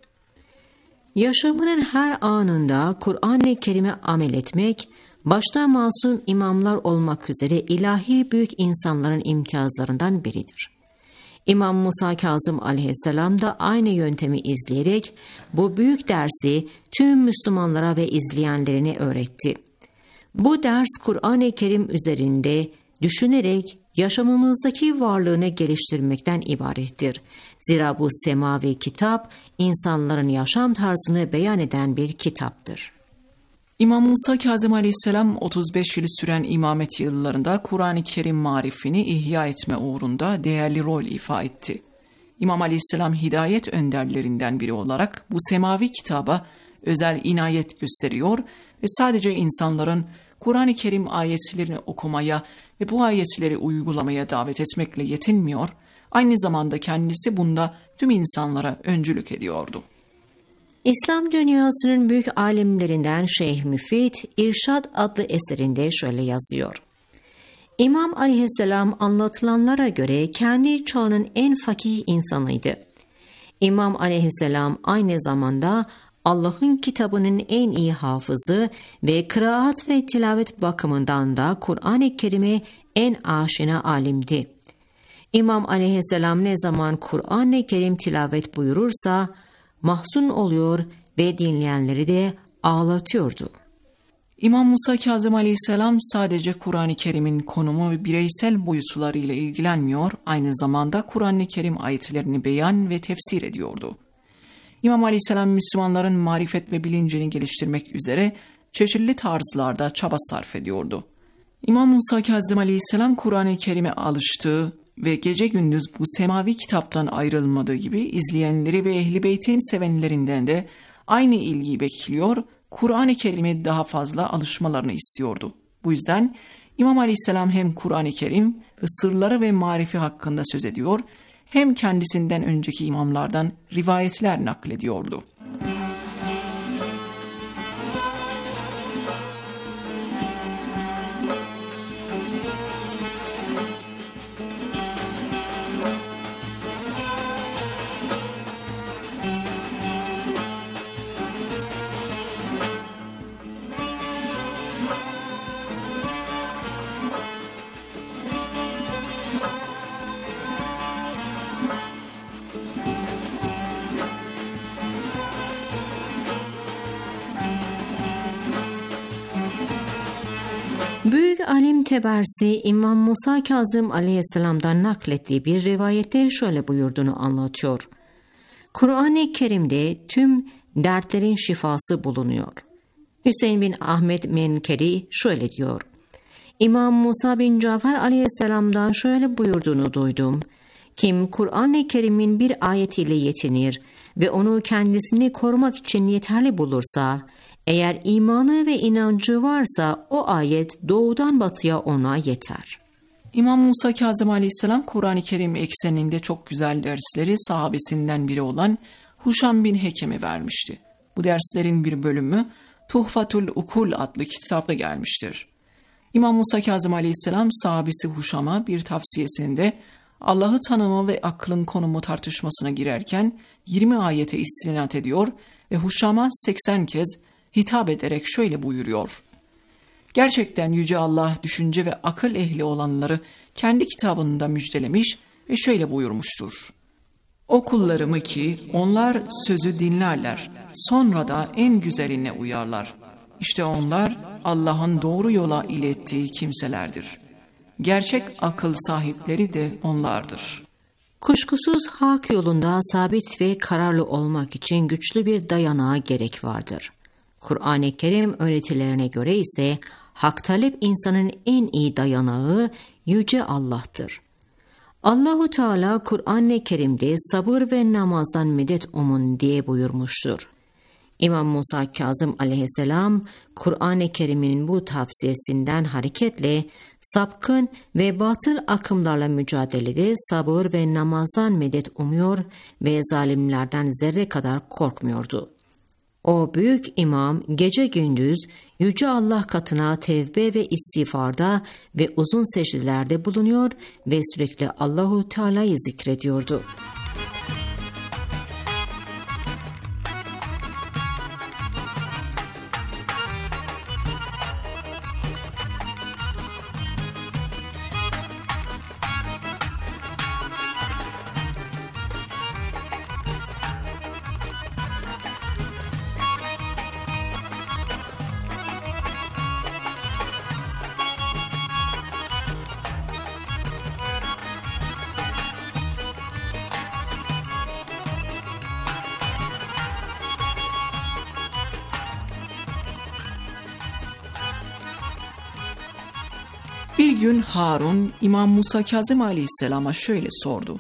Yaşamının her anında Kur'an-ı Kerim'e amel etmek, başta masum imamlar olmak üzere ilahi büyük insanların imtiyazlarından biridir. İmam Musa Kazım aleyhisselam da aynı yöntemi izleyerek bu büyük dersi tüm Müslümanlara ve izleyenlerine öğretti. Bu ders Kur'an-ı Kerim üzerinde düşünerek yaşamımızdaki varlığını geliştirmekten ibarettir. Zira bu semavi kitap insanların yaşam tarzını beyan eden bir kitaptır. İmam Musa Kazım aleyhisselam otuz beş yıl süren imamet yıllarında Kur'an-ı Kerim marifini ihya etme uğrunda değerli rol ifa etti. İmam aleyhisselam hidayet önderlerinden biri olarak bu semavi kitaba özel inayet gösteriyor ve sadece insanların Kur'an-ı Kerim ayetlerini okumaya ve bu ayetleri uygulamaya davet etmekle yetinmiyor, aynı zamanda kendisi bunda tüm insanlara öncülük ediyordu. İslam dünyasının büyük alimlerinden Şeyh Müfid, İrşad adlı eserinde şöyle yazıyor: İmam aleyhisselam anlatılanlara göre kendi çağının en fakih insanıydı. İmam aleyhisselam aynı zamanda Allah'ın kitabının en iyi hafızı ve kıraat ve tilavet bakımından da Kur'an-ı Kerim'e en aşina alimdi. İmam aleyhisselam ne zaman Kur'an-ı Kerim tilavet buyurursa mahzun oluyor ve dinleyenleri de ağlatıyordu. İmam Musa Kazım aleyhisselam sadece Kur'an-ı Kerim'in konumu ve bireysel boyutlarıyla ilgilenmiyor, aynı zamanda Kur'an-ı Kerim ayetlerini beyan ve tefsir ediyordu. İmam aleyhisselam Müslümanların marifet ve bilincini geliştirmek üzere çeşitli tarzlarda çaba sarf ediyordu. İmam Musa Kazım aleyhisselam Kur'an-ı Kerim'e alıştığı ve gece gündüz bu semavi kitaptan ayrılmadığı gibi izleyenleri ve Ehl-i Beyt'in sevenlerinden de aynı ilgiyi bekliyor, Kur'an-ı Kerim'e daha fazla alışmalarını istiyordu. Bu yüzden İmam aleyhisselam hem Kur'an-ı Kerim ve sırları ve marifi hakkında söz ediyor, hem kendisinden önceki imamlardan rivayetler naklediyordu. Büyük alim Tebersi, İmam Musa Kazım aleyhisselam'dan naklettiği bir rivayette şöyle buyurduğunu anlatıyor: Kur'an-ı Kerim'de tüm dertlerin şifası bulunuyor. Hüseyin bin Ahmet Menkeri şöyle diyor: İmam Musa bin Cafer aleyhisselamdan şöyle buyurduğunu duydum: Kim Kur'an-ı Kerim'in bir ayetiyle yetinir ve onu kendisini korumak için yeterli bulursa, eğer imanı ve inancı varsa o ayet doğudan batıya ona yeter. İmam Musa Kazım Aleyhisselam Kur'an-ı Kerim ekseninde çok güzel dersleri sahabesinden biri olan Huşam bin Hekem'e vermişti. Bu derslerin bir bölümü Tuhfatul Ukul adlı kitapta gelmiştir. İmam Musa Kazım Aleyhisselam sahabesi Huşam'a bir tavsiyesinde Allah'ı tanıma ve aklın konumu tartışmasına girerken yirmi ayete istinad ediyor ve Huşam'a seksen kez hitap ederek şöyle buyuruyor: Gerçekten Yüce Allah düşünce ve akıl ehli olanları kendi kitabında müjdelemiş ve şöyle buyurmuştur: O kullarımı ki onlar sözü dinlerler, sonra da en güzeline uyarlar. İşte onlar Allah'ın doğru yola ilettiği kimselerdir. Gerçek akıl sahipleri de onlardır. Kuşkusuz hak yolunda sabit ve kararlı olmak için güçlü bir dayanağa gerek vardır. Kur'an-ı Kerim öğretilerine göre ise hak talep insanın en iyi dayanağı Yüce Allah'tır. Allahu Teala Kur'an-ı Kerim'de sabır ve namazdan medet umun diye buyurmuştur. İmam Musa Kazım aleyhisselam Kur'an-ı Kerim'in bu tavsiyesinden hareketle sapkın ve batıl akımlarla mücadelede sabır ve namazdan medet umuyor ve zalimlerden zerre kadar korkmuyordu. O büyük imam gece gündüz Yüce Allah katına tevbe ve istiğfarda ve uzun secdelerde bulunuyor ve sürekli Allahu Teala'yı zikrediyordu. Bir gün Harun, İmam Musa Kazım Aleyhisselam'a şöyle sordu: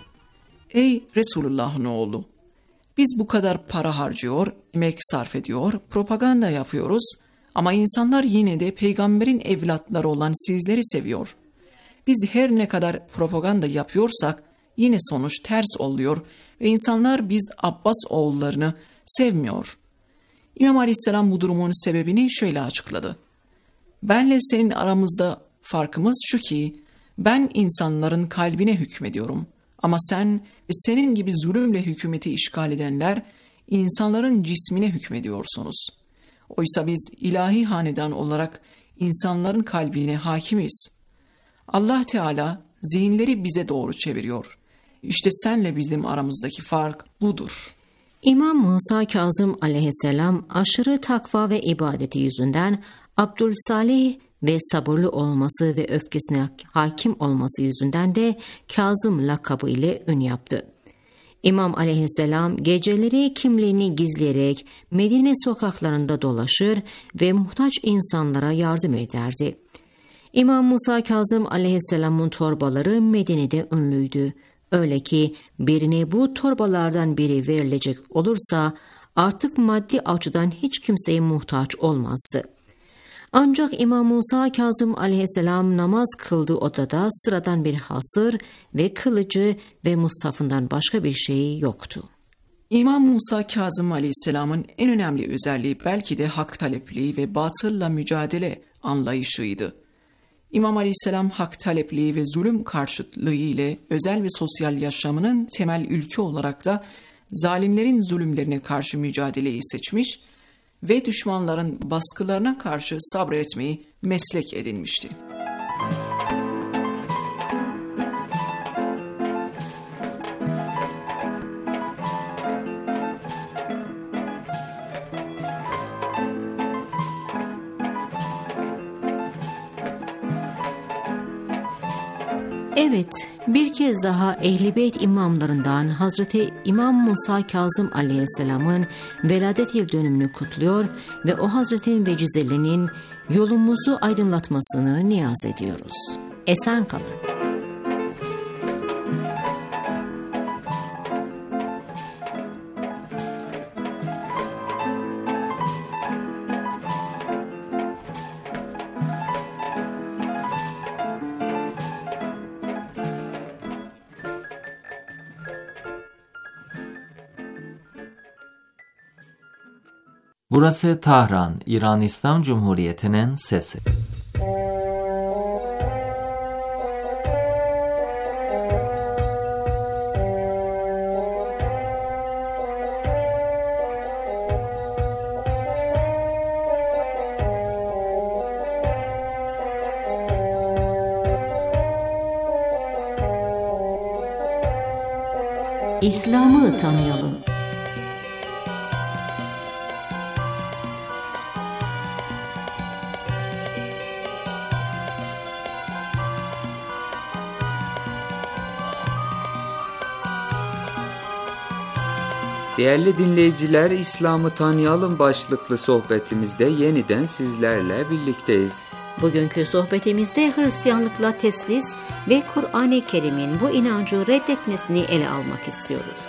Ey Resulullah'ın oğlu, biz bu kadar para harcıyor, emek sarf ediyor, propaganda yapıyoruz ama insanlar yine de peygamberin evlatları olan sizleri seviyor. Biz her ne kadar propaganda yapıyorsak yine sonuç ters oluyor ve insanlar biz Abbas oğullarını sevmiyor. İmam Aleyhisselam bu durumun sebebini şöyle açıkladı: Benle senin aramızda farkımız şu ki, ben insanların kalbine hükmediyorum. Ama sen ve senin gibi zulümle hükümeti işgal edenler, insanların cismine hükmediyorsunuz. Oysa biz ilahi hanedan olarak insanların kalbine hakimiz. Allah Teala zihinleri bize doğru çeviriyor. İşte senle bizim aramızdaki fark budur. İmam Musa Kazım aleyhisselam aşırı takva ve ibadeti yüzünden Abdülsalih ve sabırlı olması ve öfkesine hakim olması yüzünden de Kazım lakabı ile ün yaptı. İmam aleyhisselam geceleri kimliğini gizleyerek Medine sokaklarında dolaşır ve muhtaç insanlara yardım ederdi. İmam Musa Kazım aleyhisselamın torbaları Medine'de ünlüydü. Öyle ki birine bu torbalardan biri verilecek olursa artık maddi açıdan hiç kimseye muhtaç olmazdı. Ancak İmam Musa Kazım aleyhisselam namaz kıldığı odada sıradan bir hasır ve kılıcı ve mushafından başka bir şey yoktu. İmam Musa Kazım Aleyhisselam'ın en önemli özelliği belki de hak talepliği ve batılla mücadele anlayışıydı. İmam Aleyhisselam hak talepliği ve zulüm karşıtlığı ile özel ve sosyal yaşamının temel ülke olarak da zalimlerin zulümlerine karşı mücadeleyi seçmiş ve düşmanların baskılarına karşı sabretmeyi meslek edinmişti. Evet, bir kez daha Ehl-i Beyt imamlarından Hazreti İmam Musa Kazım Aleyhisselam'ın veladet yıl dönümünü kutluyor ve o Hazretin vecizelerinin yolumuzu aydınlatmasını niyaz ediyoruz. Esen kalın. Burası Tahran, İran İslam Cumhuriyeti'nin sesi. İslam'ı tanıyalım. Değerli dinleyiciler, İslam'ı tanıyalım başlıklı sohbetimizde yeniden sizlerle birlikteyiz. Bugünkü sohbetimizde Hristiyanlıkla teslis ve Kur'an-ı Kerim'in bu inancı reddetmesini ele almak istiyoruz.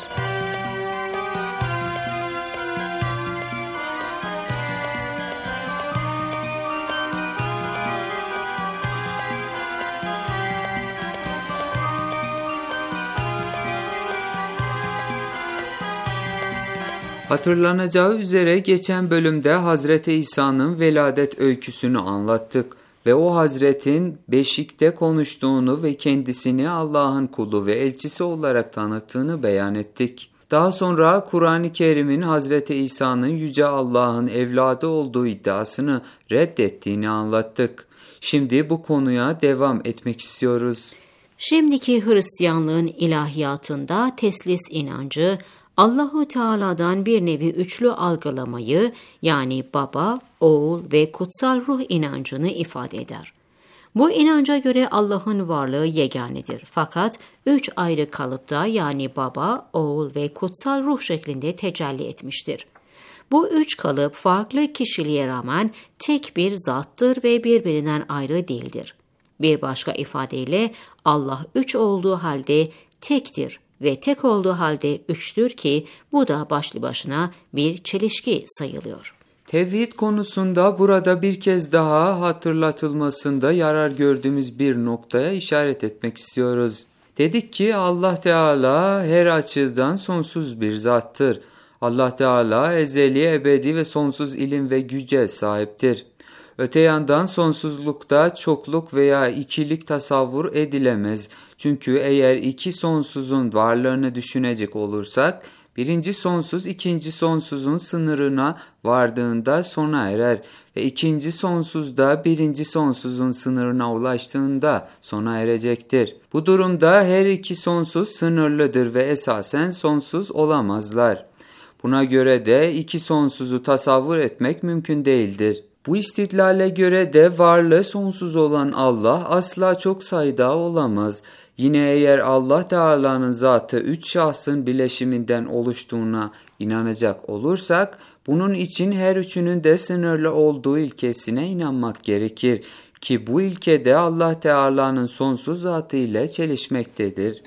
Hatırlanacağı üzere geçen bölümde Hazreti İsa'nın veladet öyküsünü anlattık ve o Hazretin beşikte konuştuğunu ve kendisini Allah'ın kulu ve elçisi olarak tanıttığını beyan ettik. Daha sonra Kur'an-ı Kerim'in Hazreti İsa'nın Yüce Allah'ın evladı olduğu iddiasını reddettiğini anlattık. Şimdi bu konuya devam etmek istiyoruz. Şimdiki Hristiyanlığın ilahiyatında teslis inancı, Allahu Teala'dan bir nevi üçlü algılamayı, yani Baba, Oğul ve Kutsal Ruh inancını ifade eder. Bu inanca göre Allah'ın varlığı yeganedir. Fakat üç ayrı kalıpta, yani Baba, Oğul ve Kutsal Ruh şeklinde tecelli etmiştir. Bu üç kalıp farklı kişiliğe rağmen tek bir zattır ve birbirinden ayrı değildir. Bir başka ifadeyle Allah üç olduğu halde tektir ve tek olduğu halde üçtür ki bu da başlı başına bir çelişki sayılıyor. Tevhid konusunda burada bir kez daha hatırlatılmasında yarar gördüğümüz bir noktaya işaret etmek istiyoruz. Dedik ki Allah Teala her açıdan sonsuz bir zattır. Allah Teala ezeli, ebedi ve sonsuz ilim ve güce sahiptir. Öte yandan sonsuzlukta çokluk veya ikilik tasavvur edilemez. Çünkü eğer iki sonsuzun varlığını düşünecek olursak, birinci sonsuz ikinci sonsuzun sınırına vardığında sona erer ve ikinci sonsuz da birinci sonsuzun sınırına ulaştığında sona erecektir. Bu durumda her iki sonsuz sınırlıdır ve esasen sonsuz olamazlar. Buna göre de iki sonsuzu tasavvur etmek mümkün değildir. Bu istidlale göre de varlığı sonsuz olan Allah asla çok sayıda olamaz. Yine eğer Allah Teala'nın zatı üç şahsın bileşiminden oluştuğuna inanacak olursak, bunun için her üçünün de sınırlı olduğu ilkesine inanmak gerekir ki bu ilke de Allah Teala'nın sonsuz zatı ile çelişmektedir.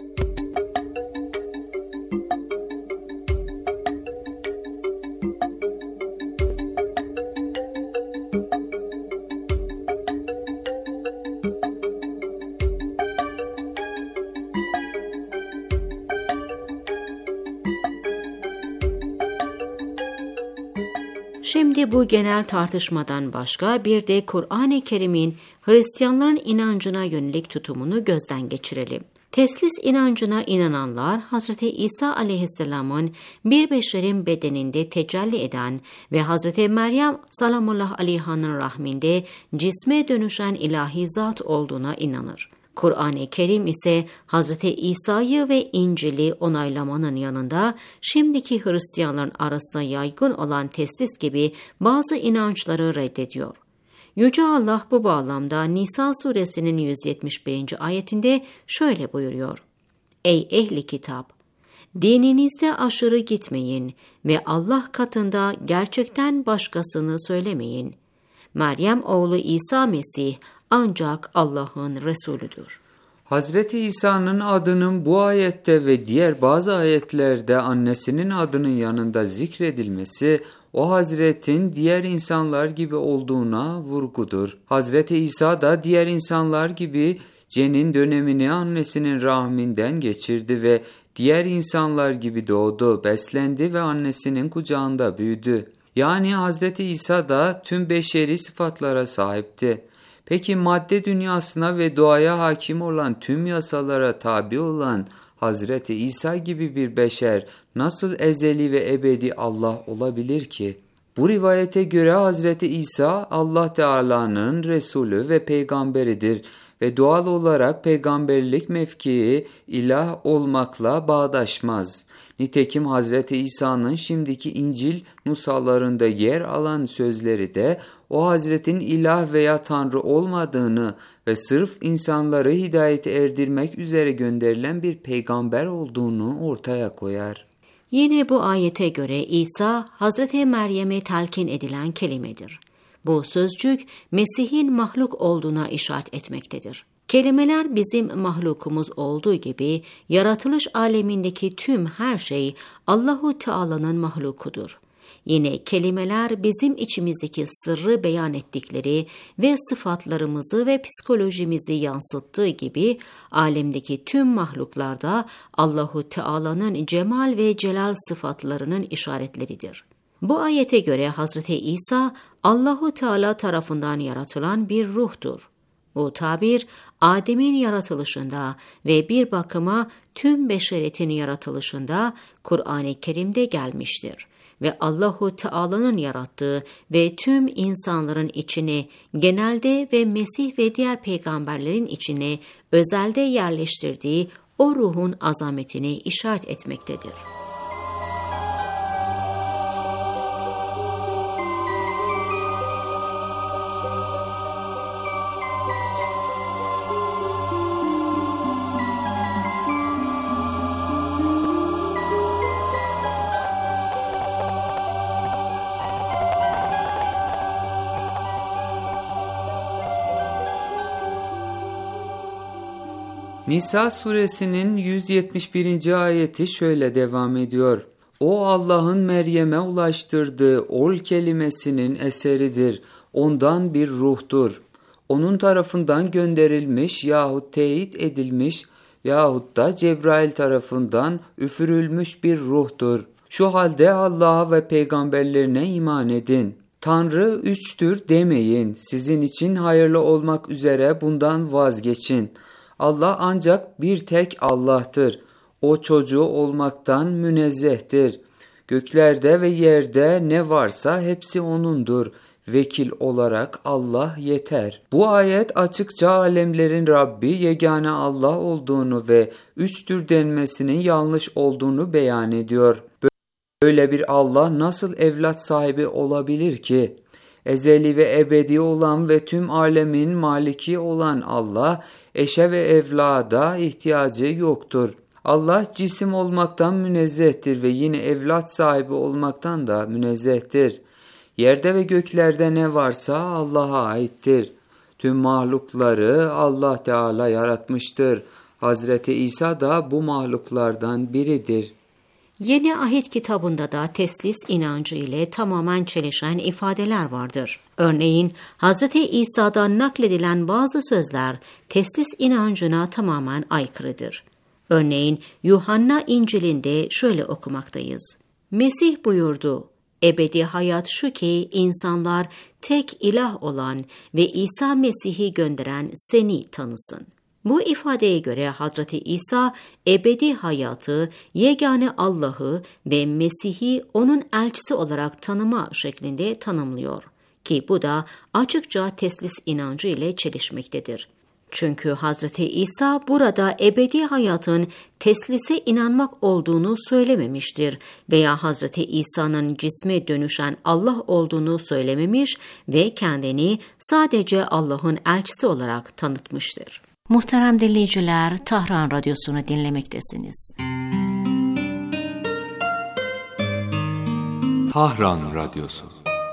Şimdi bu genel tartışmadan başka bir de Kur'an-ı Kerim'in Hristiyanların inancına yönelik tutumunu gözden geçirelim. Teslis inancına inananlar, Hazreti İsa aleyhisselamın bir beşerin bedeninde tecelli eden ve Hazreti Meryem salamullah aleyhanın rahminde cisme dönüşen ilahi zat olduğuna inanır. Kur'an-ı Kerim ise Hazreti İsa'yı ve İncil'i onaylamanın yanında şimdiki Hristiyanların arasında yaygın olan teslis gibi bazı inançları reddediyor. Yüce Allah bu bağlamda Nisa suresinin yüz yetmiş birinci ayetinde şöyle buyuruyor. Ey ehli kitap! Dininizde aşırı gitmeyin ve Allah katında gerçekten başkasını söylemeyin. Meryem oğlu İsa Mesih ancak Allah'ın Resulüdür. Hazreti İsa'nın adının bu ayette ve diğer bazı ayetlerde annesinin adının yanında zikredilmesi, o Hazretin diğer insanlar gibi olduğuna vurgudur. Hazreti İsa da diğer insanlar gibi cenin dönemini annesinin rahminden geçirdi ve diğer insanlar gibi doğdu, beslendi ve annesinin kucağında büyüdü. Yani Hazreti İsa da tüm beşeri sıfatlara sahipti. Peki madde dünyasına ve doğaya hakim olan tüm yasalara tabi olan Hazreti İsa gibi bir beşer nasıl ezeli ve ebedi Allah olabilir ki? Bu rivayete göre Hazreti İsa Allah Teala'nın Resulü ve peygamberidir ve doğal olarak peygamberlik mevkii ilah olmakla bağdaşmaz. Nitekim Hazreti İsa'nın şimdiki İncil nusalarında yer alan sözleri de o Hazretin ilah veya Tanrı olmadığını ve sırf insanları hidayete erdirmek üzere gönderilen bir peygamber olduğunu ortaya koyar. Yine bu ayete göre İsa, Hazreti Meryem'e telkin edilen kelimedir. Bu sözcük Mesih'in mahluk olduğuna işaret etmektedir. Kelimeler bizim mahlukumuz olduğu gibi yaratılış alemindeki tüm her şey Allahu Teala'nın mahlukudur. Yine kelimeler bizim içimizdeki sırrı beyan ettikleri ve sıfatlarımızı ve psikolojimizi yansıttığı gibi alemdeki tüm mahluklarda Allahu Teala'nın cemal ve celal sıfatlarının işaretleridir. Bu ayete göre Hazreti İsa Allahu Teala tarafından yaratılan bir ruhtur. Bu tabir Adem'in yaratılışında ve bir bakıma tüm beşeriyetin yaratılışında Kur'an-ı Kerim'de gelmiştir ve Allahu Teala'nın yarattığı ve tüm insanların içine genelde ve Mesih ve diğer peygamberlerin içine özelde yerleştirdiği o ruhun azametini işaret etmektedir. Nisa suresinin yüz yetmiş birinci ayeti şöyle devam ediyor. O Allah'ın Meryem'e ulaştırdığı ol kelimesinin eseridir. Ondan bir ruhtur. Onun tarafından gönderilmiş yahut teyit edilmiş yahut da Cebrail tarafından üfürülmüş bir ruhtur. Şu halde Allah'a ve peygamberlerine iman edin. Tanrı üçtür demeyin. Sizin için hayırlı olmak üzere bundan vazgeçin. Allah ancak bir tek Allah'tır. O çocuğu olmaktan münezzehtir. Göklerde ve yerde ne varsa hepsi O'nundur. Vekil olarak Allah yeter. Bu ayet açıkça alemlerin Rabbi yegane Allah olduğunu ve üçtür denmesinin yanlış olduğunu beyan ediyor. Böyle bir Allah nasıl evlat sahibi olabilir ki? Ezeli ve ebedi olan ve tüm alemin maliki olan Allah, eşe ve evlada ihtiyacı yoktur. Allah cisim olmaktan münezzehtir ve yine evlat sahibi olmaktan da münezzehtir. Yerde ve göklerde ne varsa Allah'a aittir. Tüm mahlukları Allah Teala yaratmıştır. Hazreti İsa da bu mahluklardan biridir. Yeni Ahit kitabında da teslis inancı ile tamamen çelişen ifadeler vardır. Örneğin Hz. İsa'dan nakledilen bazı sözler teslis inancına tamamen aykırıdır. Örneğin Yuhanna İncil'inde şöyle okumaktayız. Mesih buyurdu, ebedi hayat şu ki insanlar tek ilah olan ve İsa Mesih'i gönderen seni tanısın. Bu ifadeye göre Hazreti İsa ebedi hayatı, yegane Allah'ı ve Mesih'i onun elçisi olarak tanıma şeklinde tanımlıyor ki bu da açıkça teslis inancı ile çelişmektedir. Çünkü Hazreti İsa burada ebedi hayatın teslise inanmak olduğunu söylememiştir veya Hazreti İsa'nın cisme dönüşen Allah olduğunu söylememiş ve kendini sadece Allah'ın elçisi olarak tanıtmıştır. Muhterem dinleyiciler, Tahran Radyosu'nu dinlemektesiniz. Tahran Radyosu.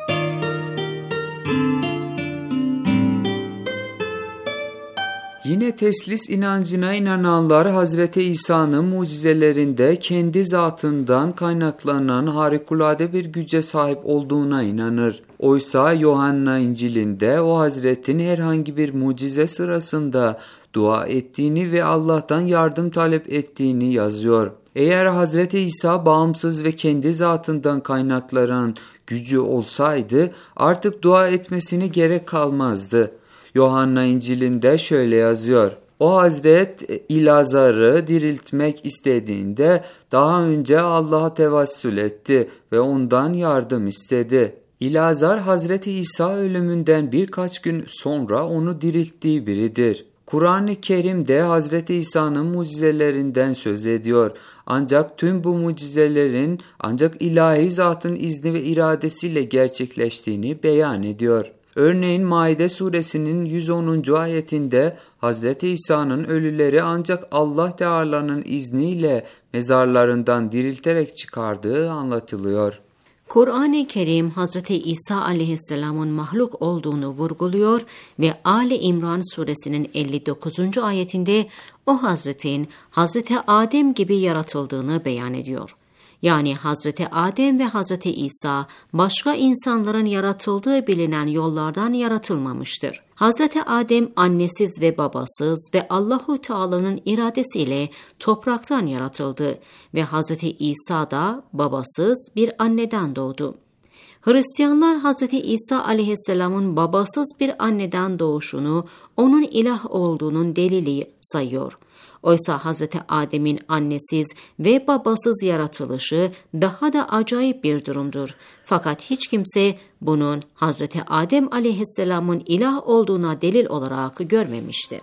Yine teslis inancına inananlar Hazreti İsa'nın mucizelerinde kendi zatından kaynaklanan harikulade bir güce sahip olduğuna inanır. Oysa Yuhanna İncil'inde o Hazretin herhangi bir mucize sırasında dua ettiğini ve Allah'tan yardım talep ettiğini yazıyor. Eğer Hazreti İsa bağımsız ve kendi zatından kaynaklanan gücü olsaydı artık dua etmesine gerek kalmazdı. Yuhanna İncil'inde şöyle yazıyor. O Hazret İlazar'ı diriltmek istediğinde daha önce Allah'a tevassül etti ve ondan yardım istedi. İlazar Hazreti İsa ölümünden birkaç gün sonra onu dirilttiği biridir. Kur'an-ı Kerim'de Hazreti İsa'nın mucizelerinden söz ediyor. Ancak tüm bu mucizelerin ancak ilahi zatın izni ve iradesiyle gerçekleştiğini beyan ediyor. Örneğin Maide suresinin yüz onuncu ayetinde Hazreti İsa'nın ölüleri ancak Allah Teala'nın izniyle mezarlarından dirilterek çıkardığı anlatılıyor. Kur'an-ı Kerim Hazreti İsa aleyhisselamın mahluk olduğunu vurguluyor ve Ali İmran suresinin elli dokuzuncu ayetinde o Hazretin Hazreti Adem gibi yaratıldığını beyan ediyor. Yani Hazreti Adem ve Hazreti İsa başka insanların yaratıldığı bilinen yollardan yaratılmamıştır. Hazreti Adem annesiz ve babasız ve Allahu Teala'nın iradesiyle topraktan yaratıldı ve Hazreti İsa da babasız bir anneden doğdu. Hristiyanlar Hazreti İsa aleyhisselamın babasız bir anneden doğuşunu onun ilah olduğunun delili sayıyor. Oysa Hazreti Adem'in annesiz ve babasız yaratılışı daha da acayip bir durumdur. Fakat hiç kimse bunun Hazreti Adem aleyhisselamın ilah olduğuna delil olarak görmemiştir.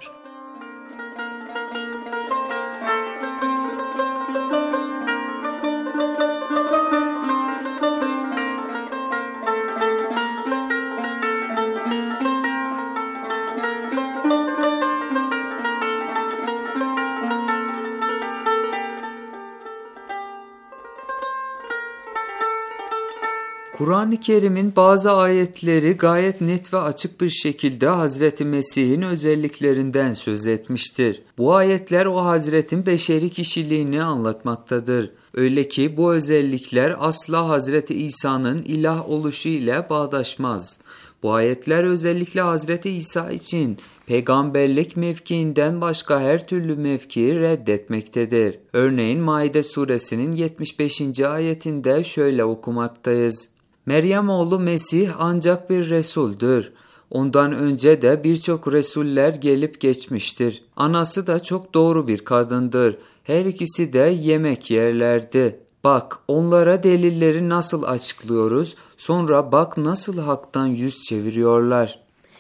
Kur'an-ı Kerim'in bazı ayetleri gayet net ve açık bir şekilde Hazreti Mesih'in özelliklerinden söz etmiştir. Bu ayetler o Hazretin beşeri kişiliğini anlatmaktadır. Öyle ki bu özellikler asla Hazreti İsa'nın ilah oluşu ile bağdaşmaz. Bu ayetler özellikle Hazreti İsa için peygamberlik mevkiinden başka her türlü mevkiyi reddetmektedir. Örneğin Maide suresinin yetmiş beşinci ayetinde şöyle okumaktayız. Meryem oğlu Mesih ancak bir Resul'dür. Ondan önce de birçok Resuller gelip geçmiştir. Anası da çok doğru bir kadındır. Her ikisi de yemek yerlerdi. Bak onlara delilleri nasıl açıklıyoruz, sonra bak nasıl haktan yüz çeviriyorlar.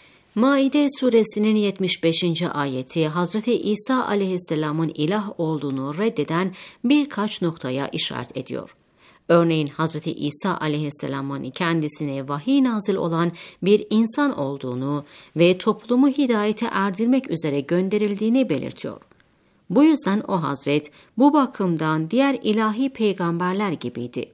Maide suresinin yetmiş beşinci ayeti Hazreti İsa aleyhisselamın ilah olduğunu reddeden birkaç noktaya işaret ediyor. Örneğin Hazreti İsa aleyhisselamın kendisine vahiy nazil olan bir insan olduğunu ve toplumu hidayete erdirmek üzere gönderildiğini belirtiyor. Bu yüzden o Hazret bu bakımdan diğer ilahi peygamberler gibiydi.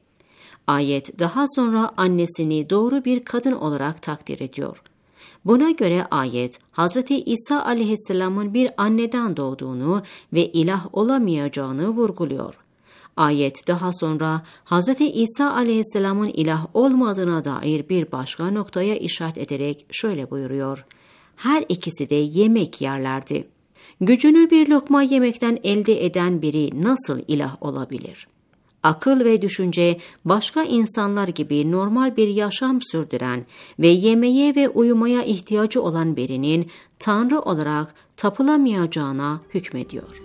Ayet daha sonra annesini doğru bir kadın olarak takdir ediyor. Buna göre ayet Hazreti İsa aleyhisselamın bir anneden doğduğunu ve ilah olamayacağını vurguluyor. Ayet daha sonra Hazreti İsa aleyhisselamın ilah olmadığına dair bir başka noktaya işaret ederek şöyle buyuruyor. Her ikisi de yemek yerlerdi. Gücünü bir lokma yemekten elde eden biri nasıl ilah olabilir? Akıl ve düşünce başka insanlar gibi normal bir yaşam sürdüren ve yemeye ve uyumaya ihtiyacı olan birinin Tanrı olarak tapılamayacağına hükmediyor.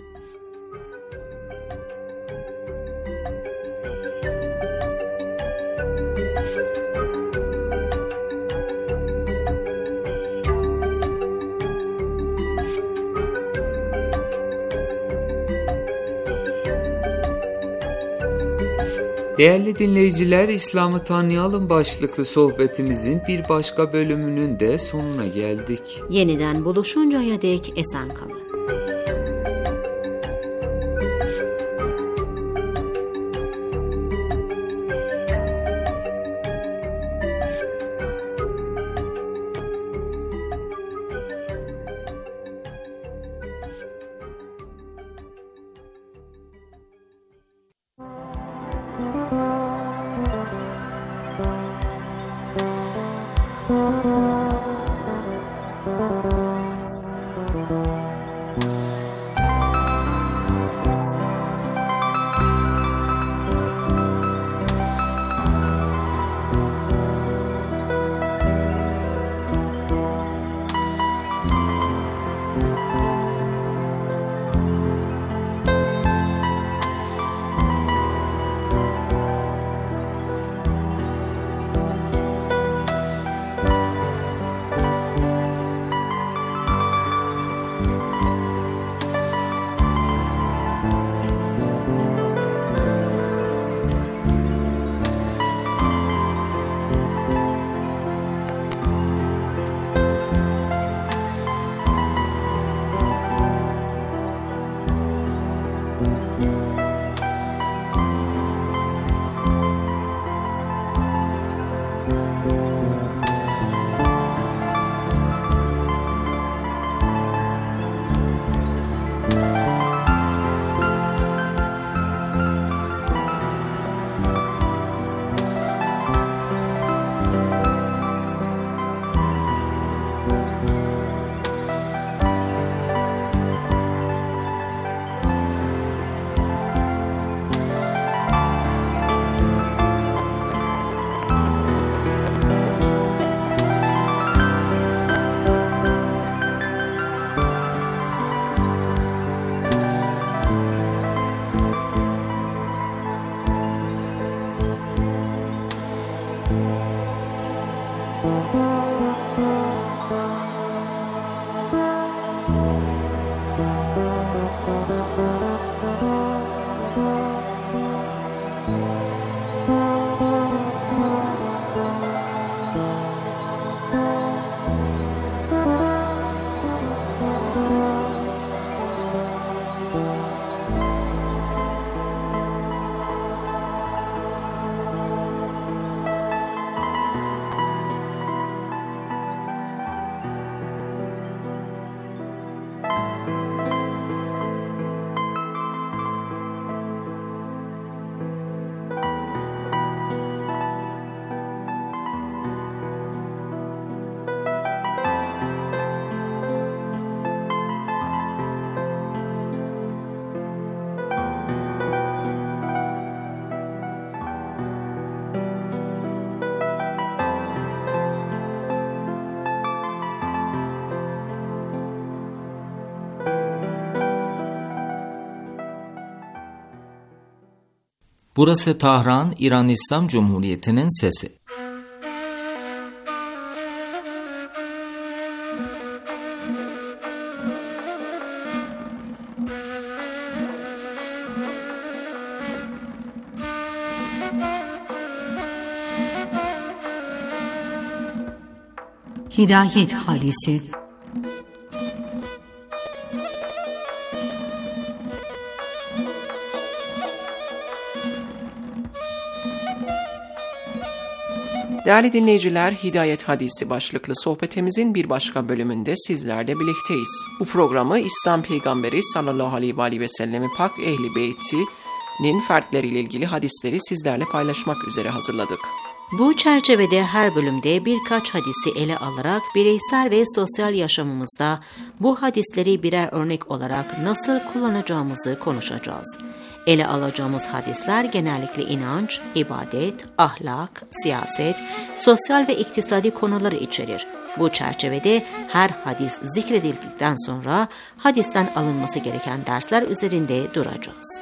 Değerli dinleyiciler, İslam'ı tanıyalım başlıklı sohbetimizin bir başka bölümünün de sonuna geldik. Yeniden buluşuncaya dek esen kalın. Burası Tahran, İran İslam Cumhuriyeti'nin sesi. Hidayet Hadisi. Değerli dinleyiciler, Hidayet Hadisi başlıklı sohbetimizin bir başka bölümünde sizlerle birlikteyiz. Bu programı İslam Peygamberi sallallahu aleyhi ve sellem'in pak ehli beytinin fertleriyle ilgili hadisleri sizlerle paylaşmak üzere hazırladık. Bu çerçevede her bölümde birkaç hadisi ele alarak bireysel ve sosyal yaşamımızda bu hadisleri birer örnek olarak nasıl kullanacağımızı konuşacağız. Ele alacağımız hadisler genellikle inanç, ibadet, ahlak, siyaset, sosyal ve iktisadi konuları içerir. Bu çerçevede her hadis zikredildikten sonra hadisten alınması gereken dersler üzerinde duracağız.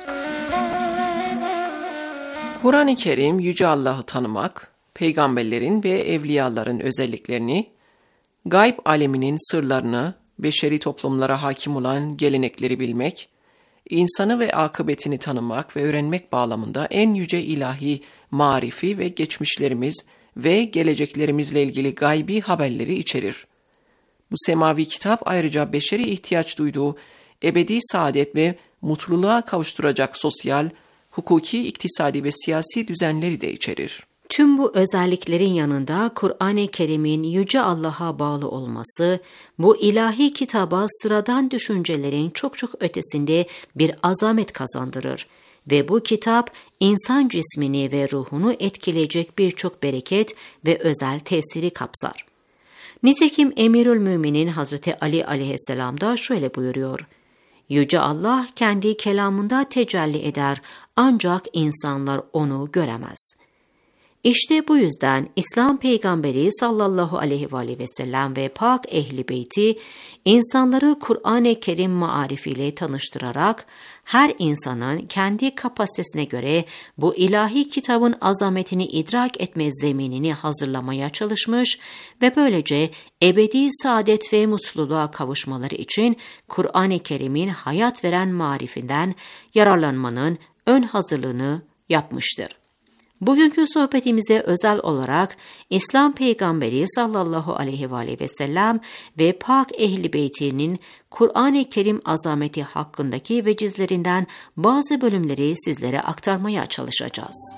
Kur'an-ı Kerim Yüce Allah'ı tanımak, peygamberlerin ve evliyaların özelliklerini, gayb aleminin sırlarını, beşeri toplumlara hakim olan gelenekleri bilmek, insanı ve akıbetini tanımak ve öğrenmek bağlamında en yüce ilahi marifi ve geçmişlerimiz ve geleceklerimizle ilgili gaybi haberleri içerir. Bu semavi kitap ayrıca beşeri ihtiyaç duyduğu ebedi saadet ve mutluluğa kavuşturacak sosyal, hukuki, iktisadi ve siyasi düzenleri de içerir. Tüm bu özelliklerin yanında Kur'an-ı Kerim'in Yüce Allah'a bağlı olması, bu ilahi kitaba sıradan düşüncelerin çok çok ötesinde bir azamet kazandırır ve bu kitap insan cismini ve ruhunu etkileyecek birçok bereket ve özel tesiri kapsar. Nitekim Emirül Müminin Hazreti Ali aleyhisselam da şöyle buyuruyor: Yüce Allah kendi kelamında tecelli eder ancak insanlar onu göremez. İşte bu yüzden İslam peygamberi sallallahu aleyhi ve aleyhi ve sellem ve pak ehli beyti insanları Kur'an-ı Kerim marifiyle tanıştırarak her insanın kendi kapasitesine göre bu ilahi kitabın azametini idrak etme zeminini hazırlamaya çalışmış ve böylece ebedi saadet ve mutluluğa kavuşmaları için Kur'an-ı Kerim'in hayat veren marifinden yararlanmanın ön hazırlığını yapmıştır. Bugünkü sohbetimize özel olarak İslam peygamberi sallallahu aleyhi ve aleyhi ve sellem ve pak ehli beytinin Kur'an-ı Kerim azameti hakkındaki vecizlerinden bazı bölümleri sizlere aktarmaya çalışacağız.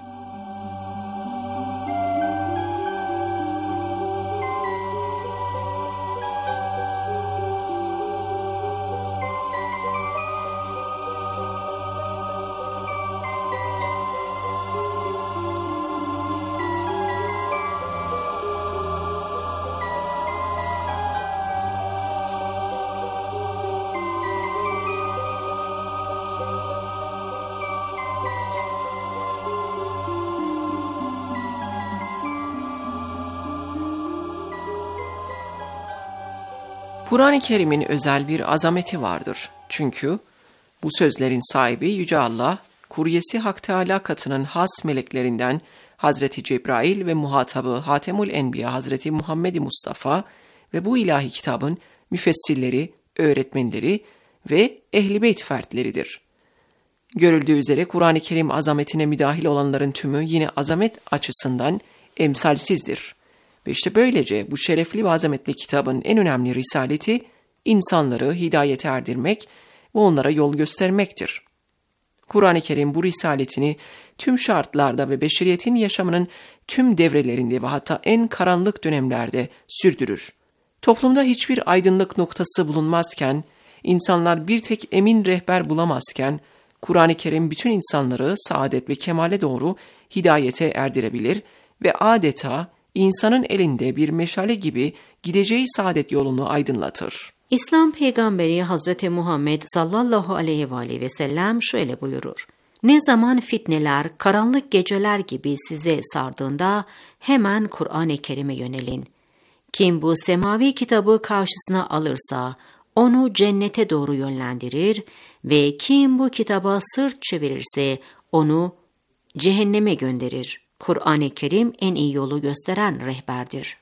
Kur'an-ı Kerim'in özel bir azameti vardır. Çünkü bu sözlerin sahibi Yüce Allah, kuryesi Hak Teâlâ katının has meleklerinden Hazreti Cebrail ve muhatabı Hatemül Enbiya Hazreti Muhammed Mustafa ve bu ilahi kitabın müfessirleri, öğretmenleri ve ehl-i beyt fertleridir. Görüldüğü üzere Kur'an-ı Kerim azametine müdahil olanların tümü yine azamet açısından emsalsizdir. Ve işte böylece bu şerefli ve azametli kitabın en önemli risaleti insanları hidayete erdirmek ve onlara yol göstermektir. Kur'an-ı Kerim bu risaletini tüm şartlarda ve beşeriyetin yaşamının tüm devrelerinde ve hatta en karanlık dönemlerde sürdürür. Toplumda hiçbir aydınlık noktası bulunmazken, insanlar bir tek emin rehber bulamazken, Kur'an-ı Kerim bütün insanları saadet ve kemale doğru hidayete erdirebilir ve adeta insanın elinde bir meşale gibi gideceği saadet yolunu aydınlatır. İslam peygamberi Hazreti Muhammed sallallahu aleyhi ve aleyhi ve sellem şöyle buyurur: Ne zaman fitneler, karanlık geceler gibi size sardığında hemen Kur'an-ı Kerim'e yönelin. Kim bu semavi kitabı karşısına alırsa onu cennete doğru yönlendirir ve kim bu kitaba sırt çevirirse onu cehenneme gönderir. Kur'an-ı Kerim en iyi yolu gösteren rehberdir.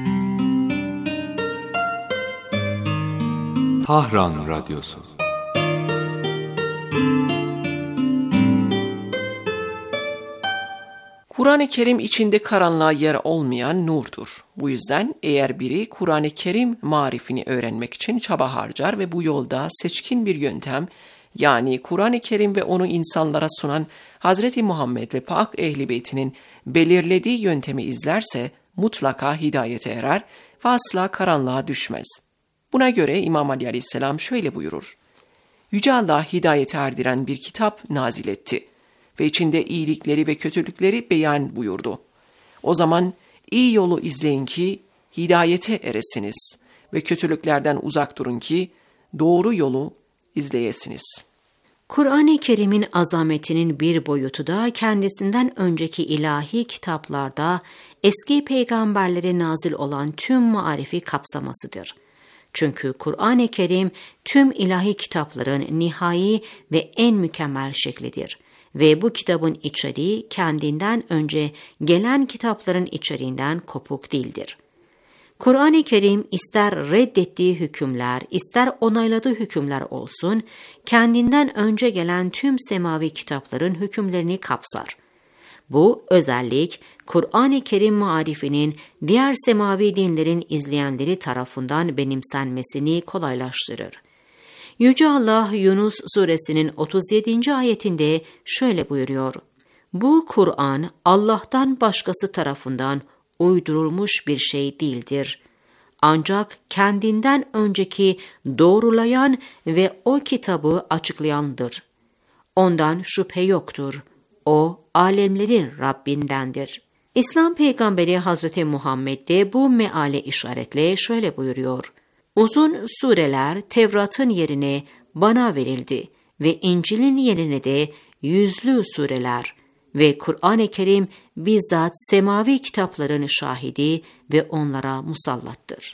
Tahran Radyosu. Kur'an-ı Kerim içinde karanlığa yer olmayan nurdur. Bu yüzden eğer biri Kur'an-ı Kerim marifini öğrenmek için çaba harcar ve bu yolda seçkin bir yöntem, yani Kur'an-ı Kerim ve onu insanlara sunan Hazreti Muhammed ve pak ehli beytinin belirlediği yöntemi izlerse mutlaka hidayete erer ve asla karanlığa düşmez. Buna göre İmam Ali Aleyhisselam şöyle buyurur: Yüce Allah hidayete erdiren bir kitap nazil etti ve içinde iyilikleri ve kötülükleri beyan buyurdu. O zaman iyi yolu izleyin ki hidayete eresiniz ve kötülüklerden uzak durun ki doğru yolu izleyesiniz. Kur'an-ı Kerim'in azametinin bir boyutu da kendisinden önceki ilahi kitaplarda eski peygamberlere nazil olan tüm marifi kapsamasıdır. Çünkü Kur'an-ı Kerim tüm ilahi kitapların nihai ve en mükemmel şeklidir ve bu kitabın içeriği kendinden önce gelen kitapların içeriğinden kopuk değildir. Kur'an-ı Kerim ister reddettiği hükümler, ister onayladığı hükümler olsun, kendinden önce gelen tüm semavi kitapların hükümlerini kapsar. Bu özellik, Kur'an-ı Kerim marifinin diğer semavi dinlerin izleyenleri tarafından benimsenmesini kolaylaştırır. Yüce Allah Yunus suresinin otuz yedinci ayetinde şöyle buyuruyor: Bu Kur'an Allah'tan başkası tarafından uydurulmuş bir şey değildir. Ancak kendinden önceki doğrulayan ve o kitabı açıklayandır. Ondan şüphe yoktur. O alemlerin Rabbindendir. İslam peygamberi Hazreti Muhammed de bu meale işaretle şöyle buyuruyor: Uzun sureler Tevrat'ın yerine bana verildi ve İncil'in yerine de yüzlü sureler ve Kur'an-ı Kerim bizzat semavi kitapların şahidi ve onlara musallattır.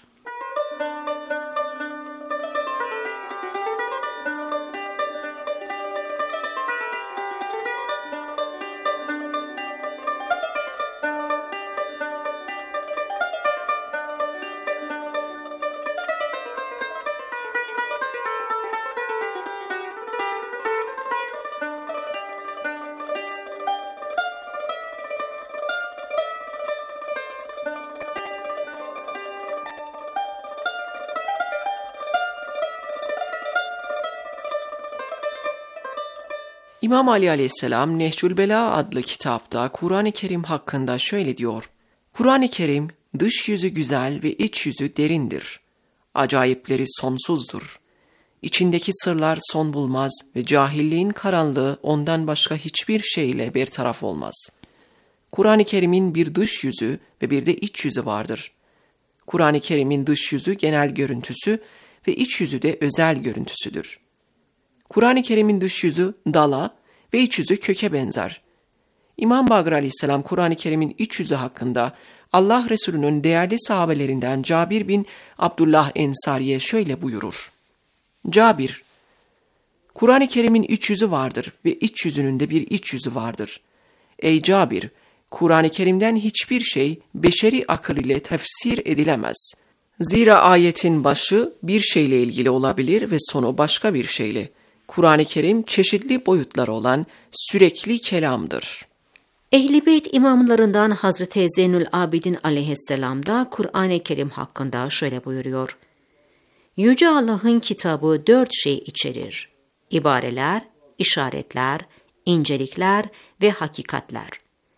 İmam Ali aleyhisselam Nehcül Bela adlı kitapta Kur'an-ı Kerim hakkında şöyle diyor: Kur'an-ı Kerim dış yüzü güzel ve iç yüzü derindir. Acayipleri sonsuzdur. İçindeki sırlar son bulmaz ve cahilliğin karanlığı ondan başka hiçbir şeyle bertaraf olmaz. Kur'an-ı Kerim'in bir dış yüzü ve bir de iç yüzü vardır. Kur'an-ı Kerim'in dış yüzü genel görüntüsü ve iç yüzü de özel görüntüsüdür. Kur'an-ı Kerim'in dış yüzü dala ve iç yüzü köke benzer. İmam Bakır aleyhisselam Kur'an-ı Kerim'in iç yüzü hakkında Allah Resulü'nün değerli sahabelerinden Cabir bin Abdullah Ensari'ye şöyle buyurur: Cabir, Kur'an-ı Kerim'in iç yüzü vardır ve iç yüzünün de bir iç yüzü vardır. Ey Cabir, Kur'an-ı Kerim'den hiçbir şey beşeri akıl ile tefsir edilemez. Zira ayetin başı bir şeyle ilgili olabilir ve sonu başka bir şeyle. Kur'an-ı Kerim çeşitli boyutları olan sürekli kelamdır. Ehl-i Beyt imamlarından Hazreti Zeynül Abidin aleyhisselam da Kur'an-ı Kerim hakkında şöyle buyuruyor: Yüce Allah'ın kitabı dört şey içerir: İbareler, işaretler, incelikler ve hakikatler.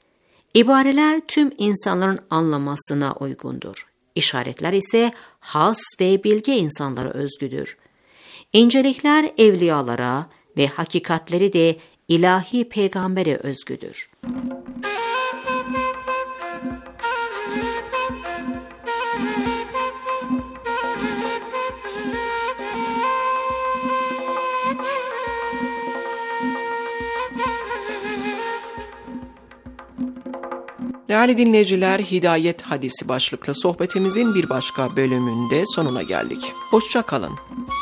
İbareler tüm insanların anlamasına uygundur. İşaretler ise has ve bilge insanlara özgüdür. İncelikler evliyalara ve hakikatleri de ilahi peygambere özgüdür. Değerli dinleyiciler, Hidayet Hadisi başlıklı sohbetimizin bir başka bölümünde sonuna geldik. Hoşça kalın.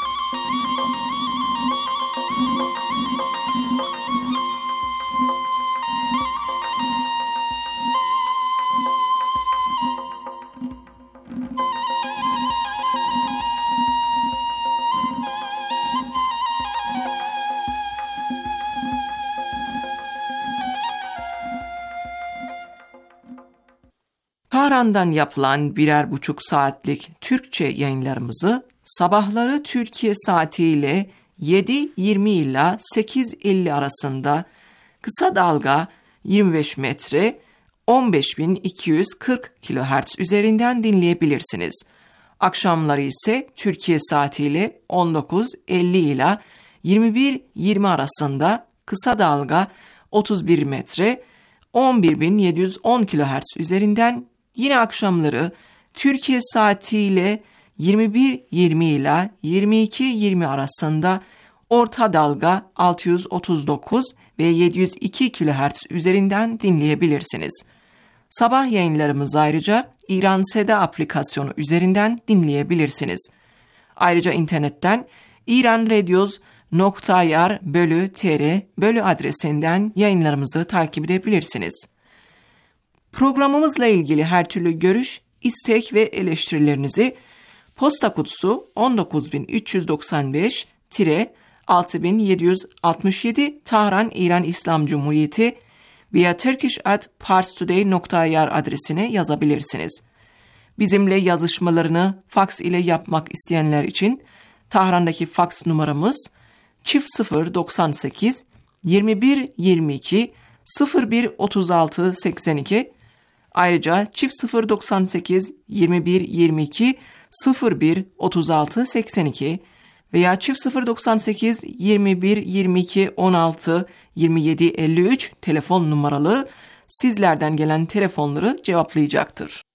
Tahran'dan yapılan birer buçuk saatlik Türkçe yayınlarımızı sabahları Türkiye saatiyle yedi yirmi ila sekiz elli arasında kısa dalga yirmi beş metre on beş bin iki yüz kırk kilohertz üzerinden dinleyebilirsiniz. Akşamları ise Türkiye saatiyle on dokuz elli ila yirmi bir yirmi arasında kısa dalga otuz bir metre on bir bin yedi yüz on kilohertz üzerinden, yine akşamları Türkiye saatiyle yirmi bir yirmi ila yirmi iki yirmi arasında orta dalga altı yüz otuz dokuz ve yedi yüz iki kilohertz üzerinden dinleyebilirsiniz. Sabah yayınlarımızı ayrıca İran Seda aplikasyonu üzerinden dinleyebilirsiniz. Ayrıca internetten iranradios nokta i r bölü tr bölü adresinden yayınlarımızı takip edebilirsiniz. Programımızla ilgili her türlü görüş, istek ve eleştirilerinizi posta kutusu on dokuz bin üç yüz doksan beş altı bin yedi yüz altmış yedi Tahran İran İslam Cumhuriyeti veya turkish at parstoday nokta i r adresine yazabilirsiniz. Bizimle yazışmalarını faks ile yapmak isteyenler için Tahran'daki faks numaramız çift sıfır doksan sekiz yirmi bir yirmi iki sıfır bir otuz altı seksen iki. Ayrıca çift sıfır doksan sekiz yirmi bir yirmi iki sıfır bir otuz altı seksen iki veya çift sıfır doksan sekiz yirmi bir yirmi iki on altı yirmi yedi elli üç telefon numaralı sizlerden gelen telefonları cevaplayacaktır.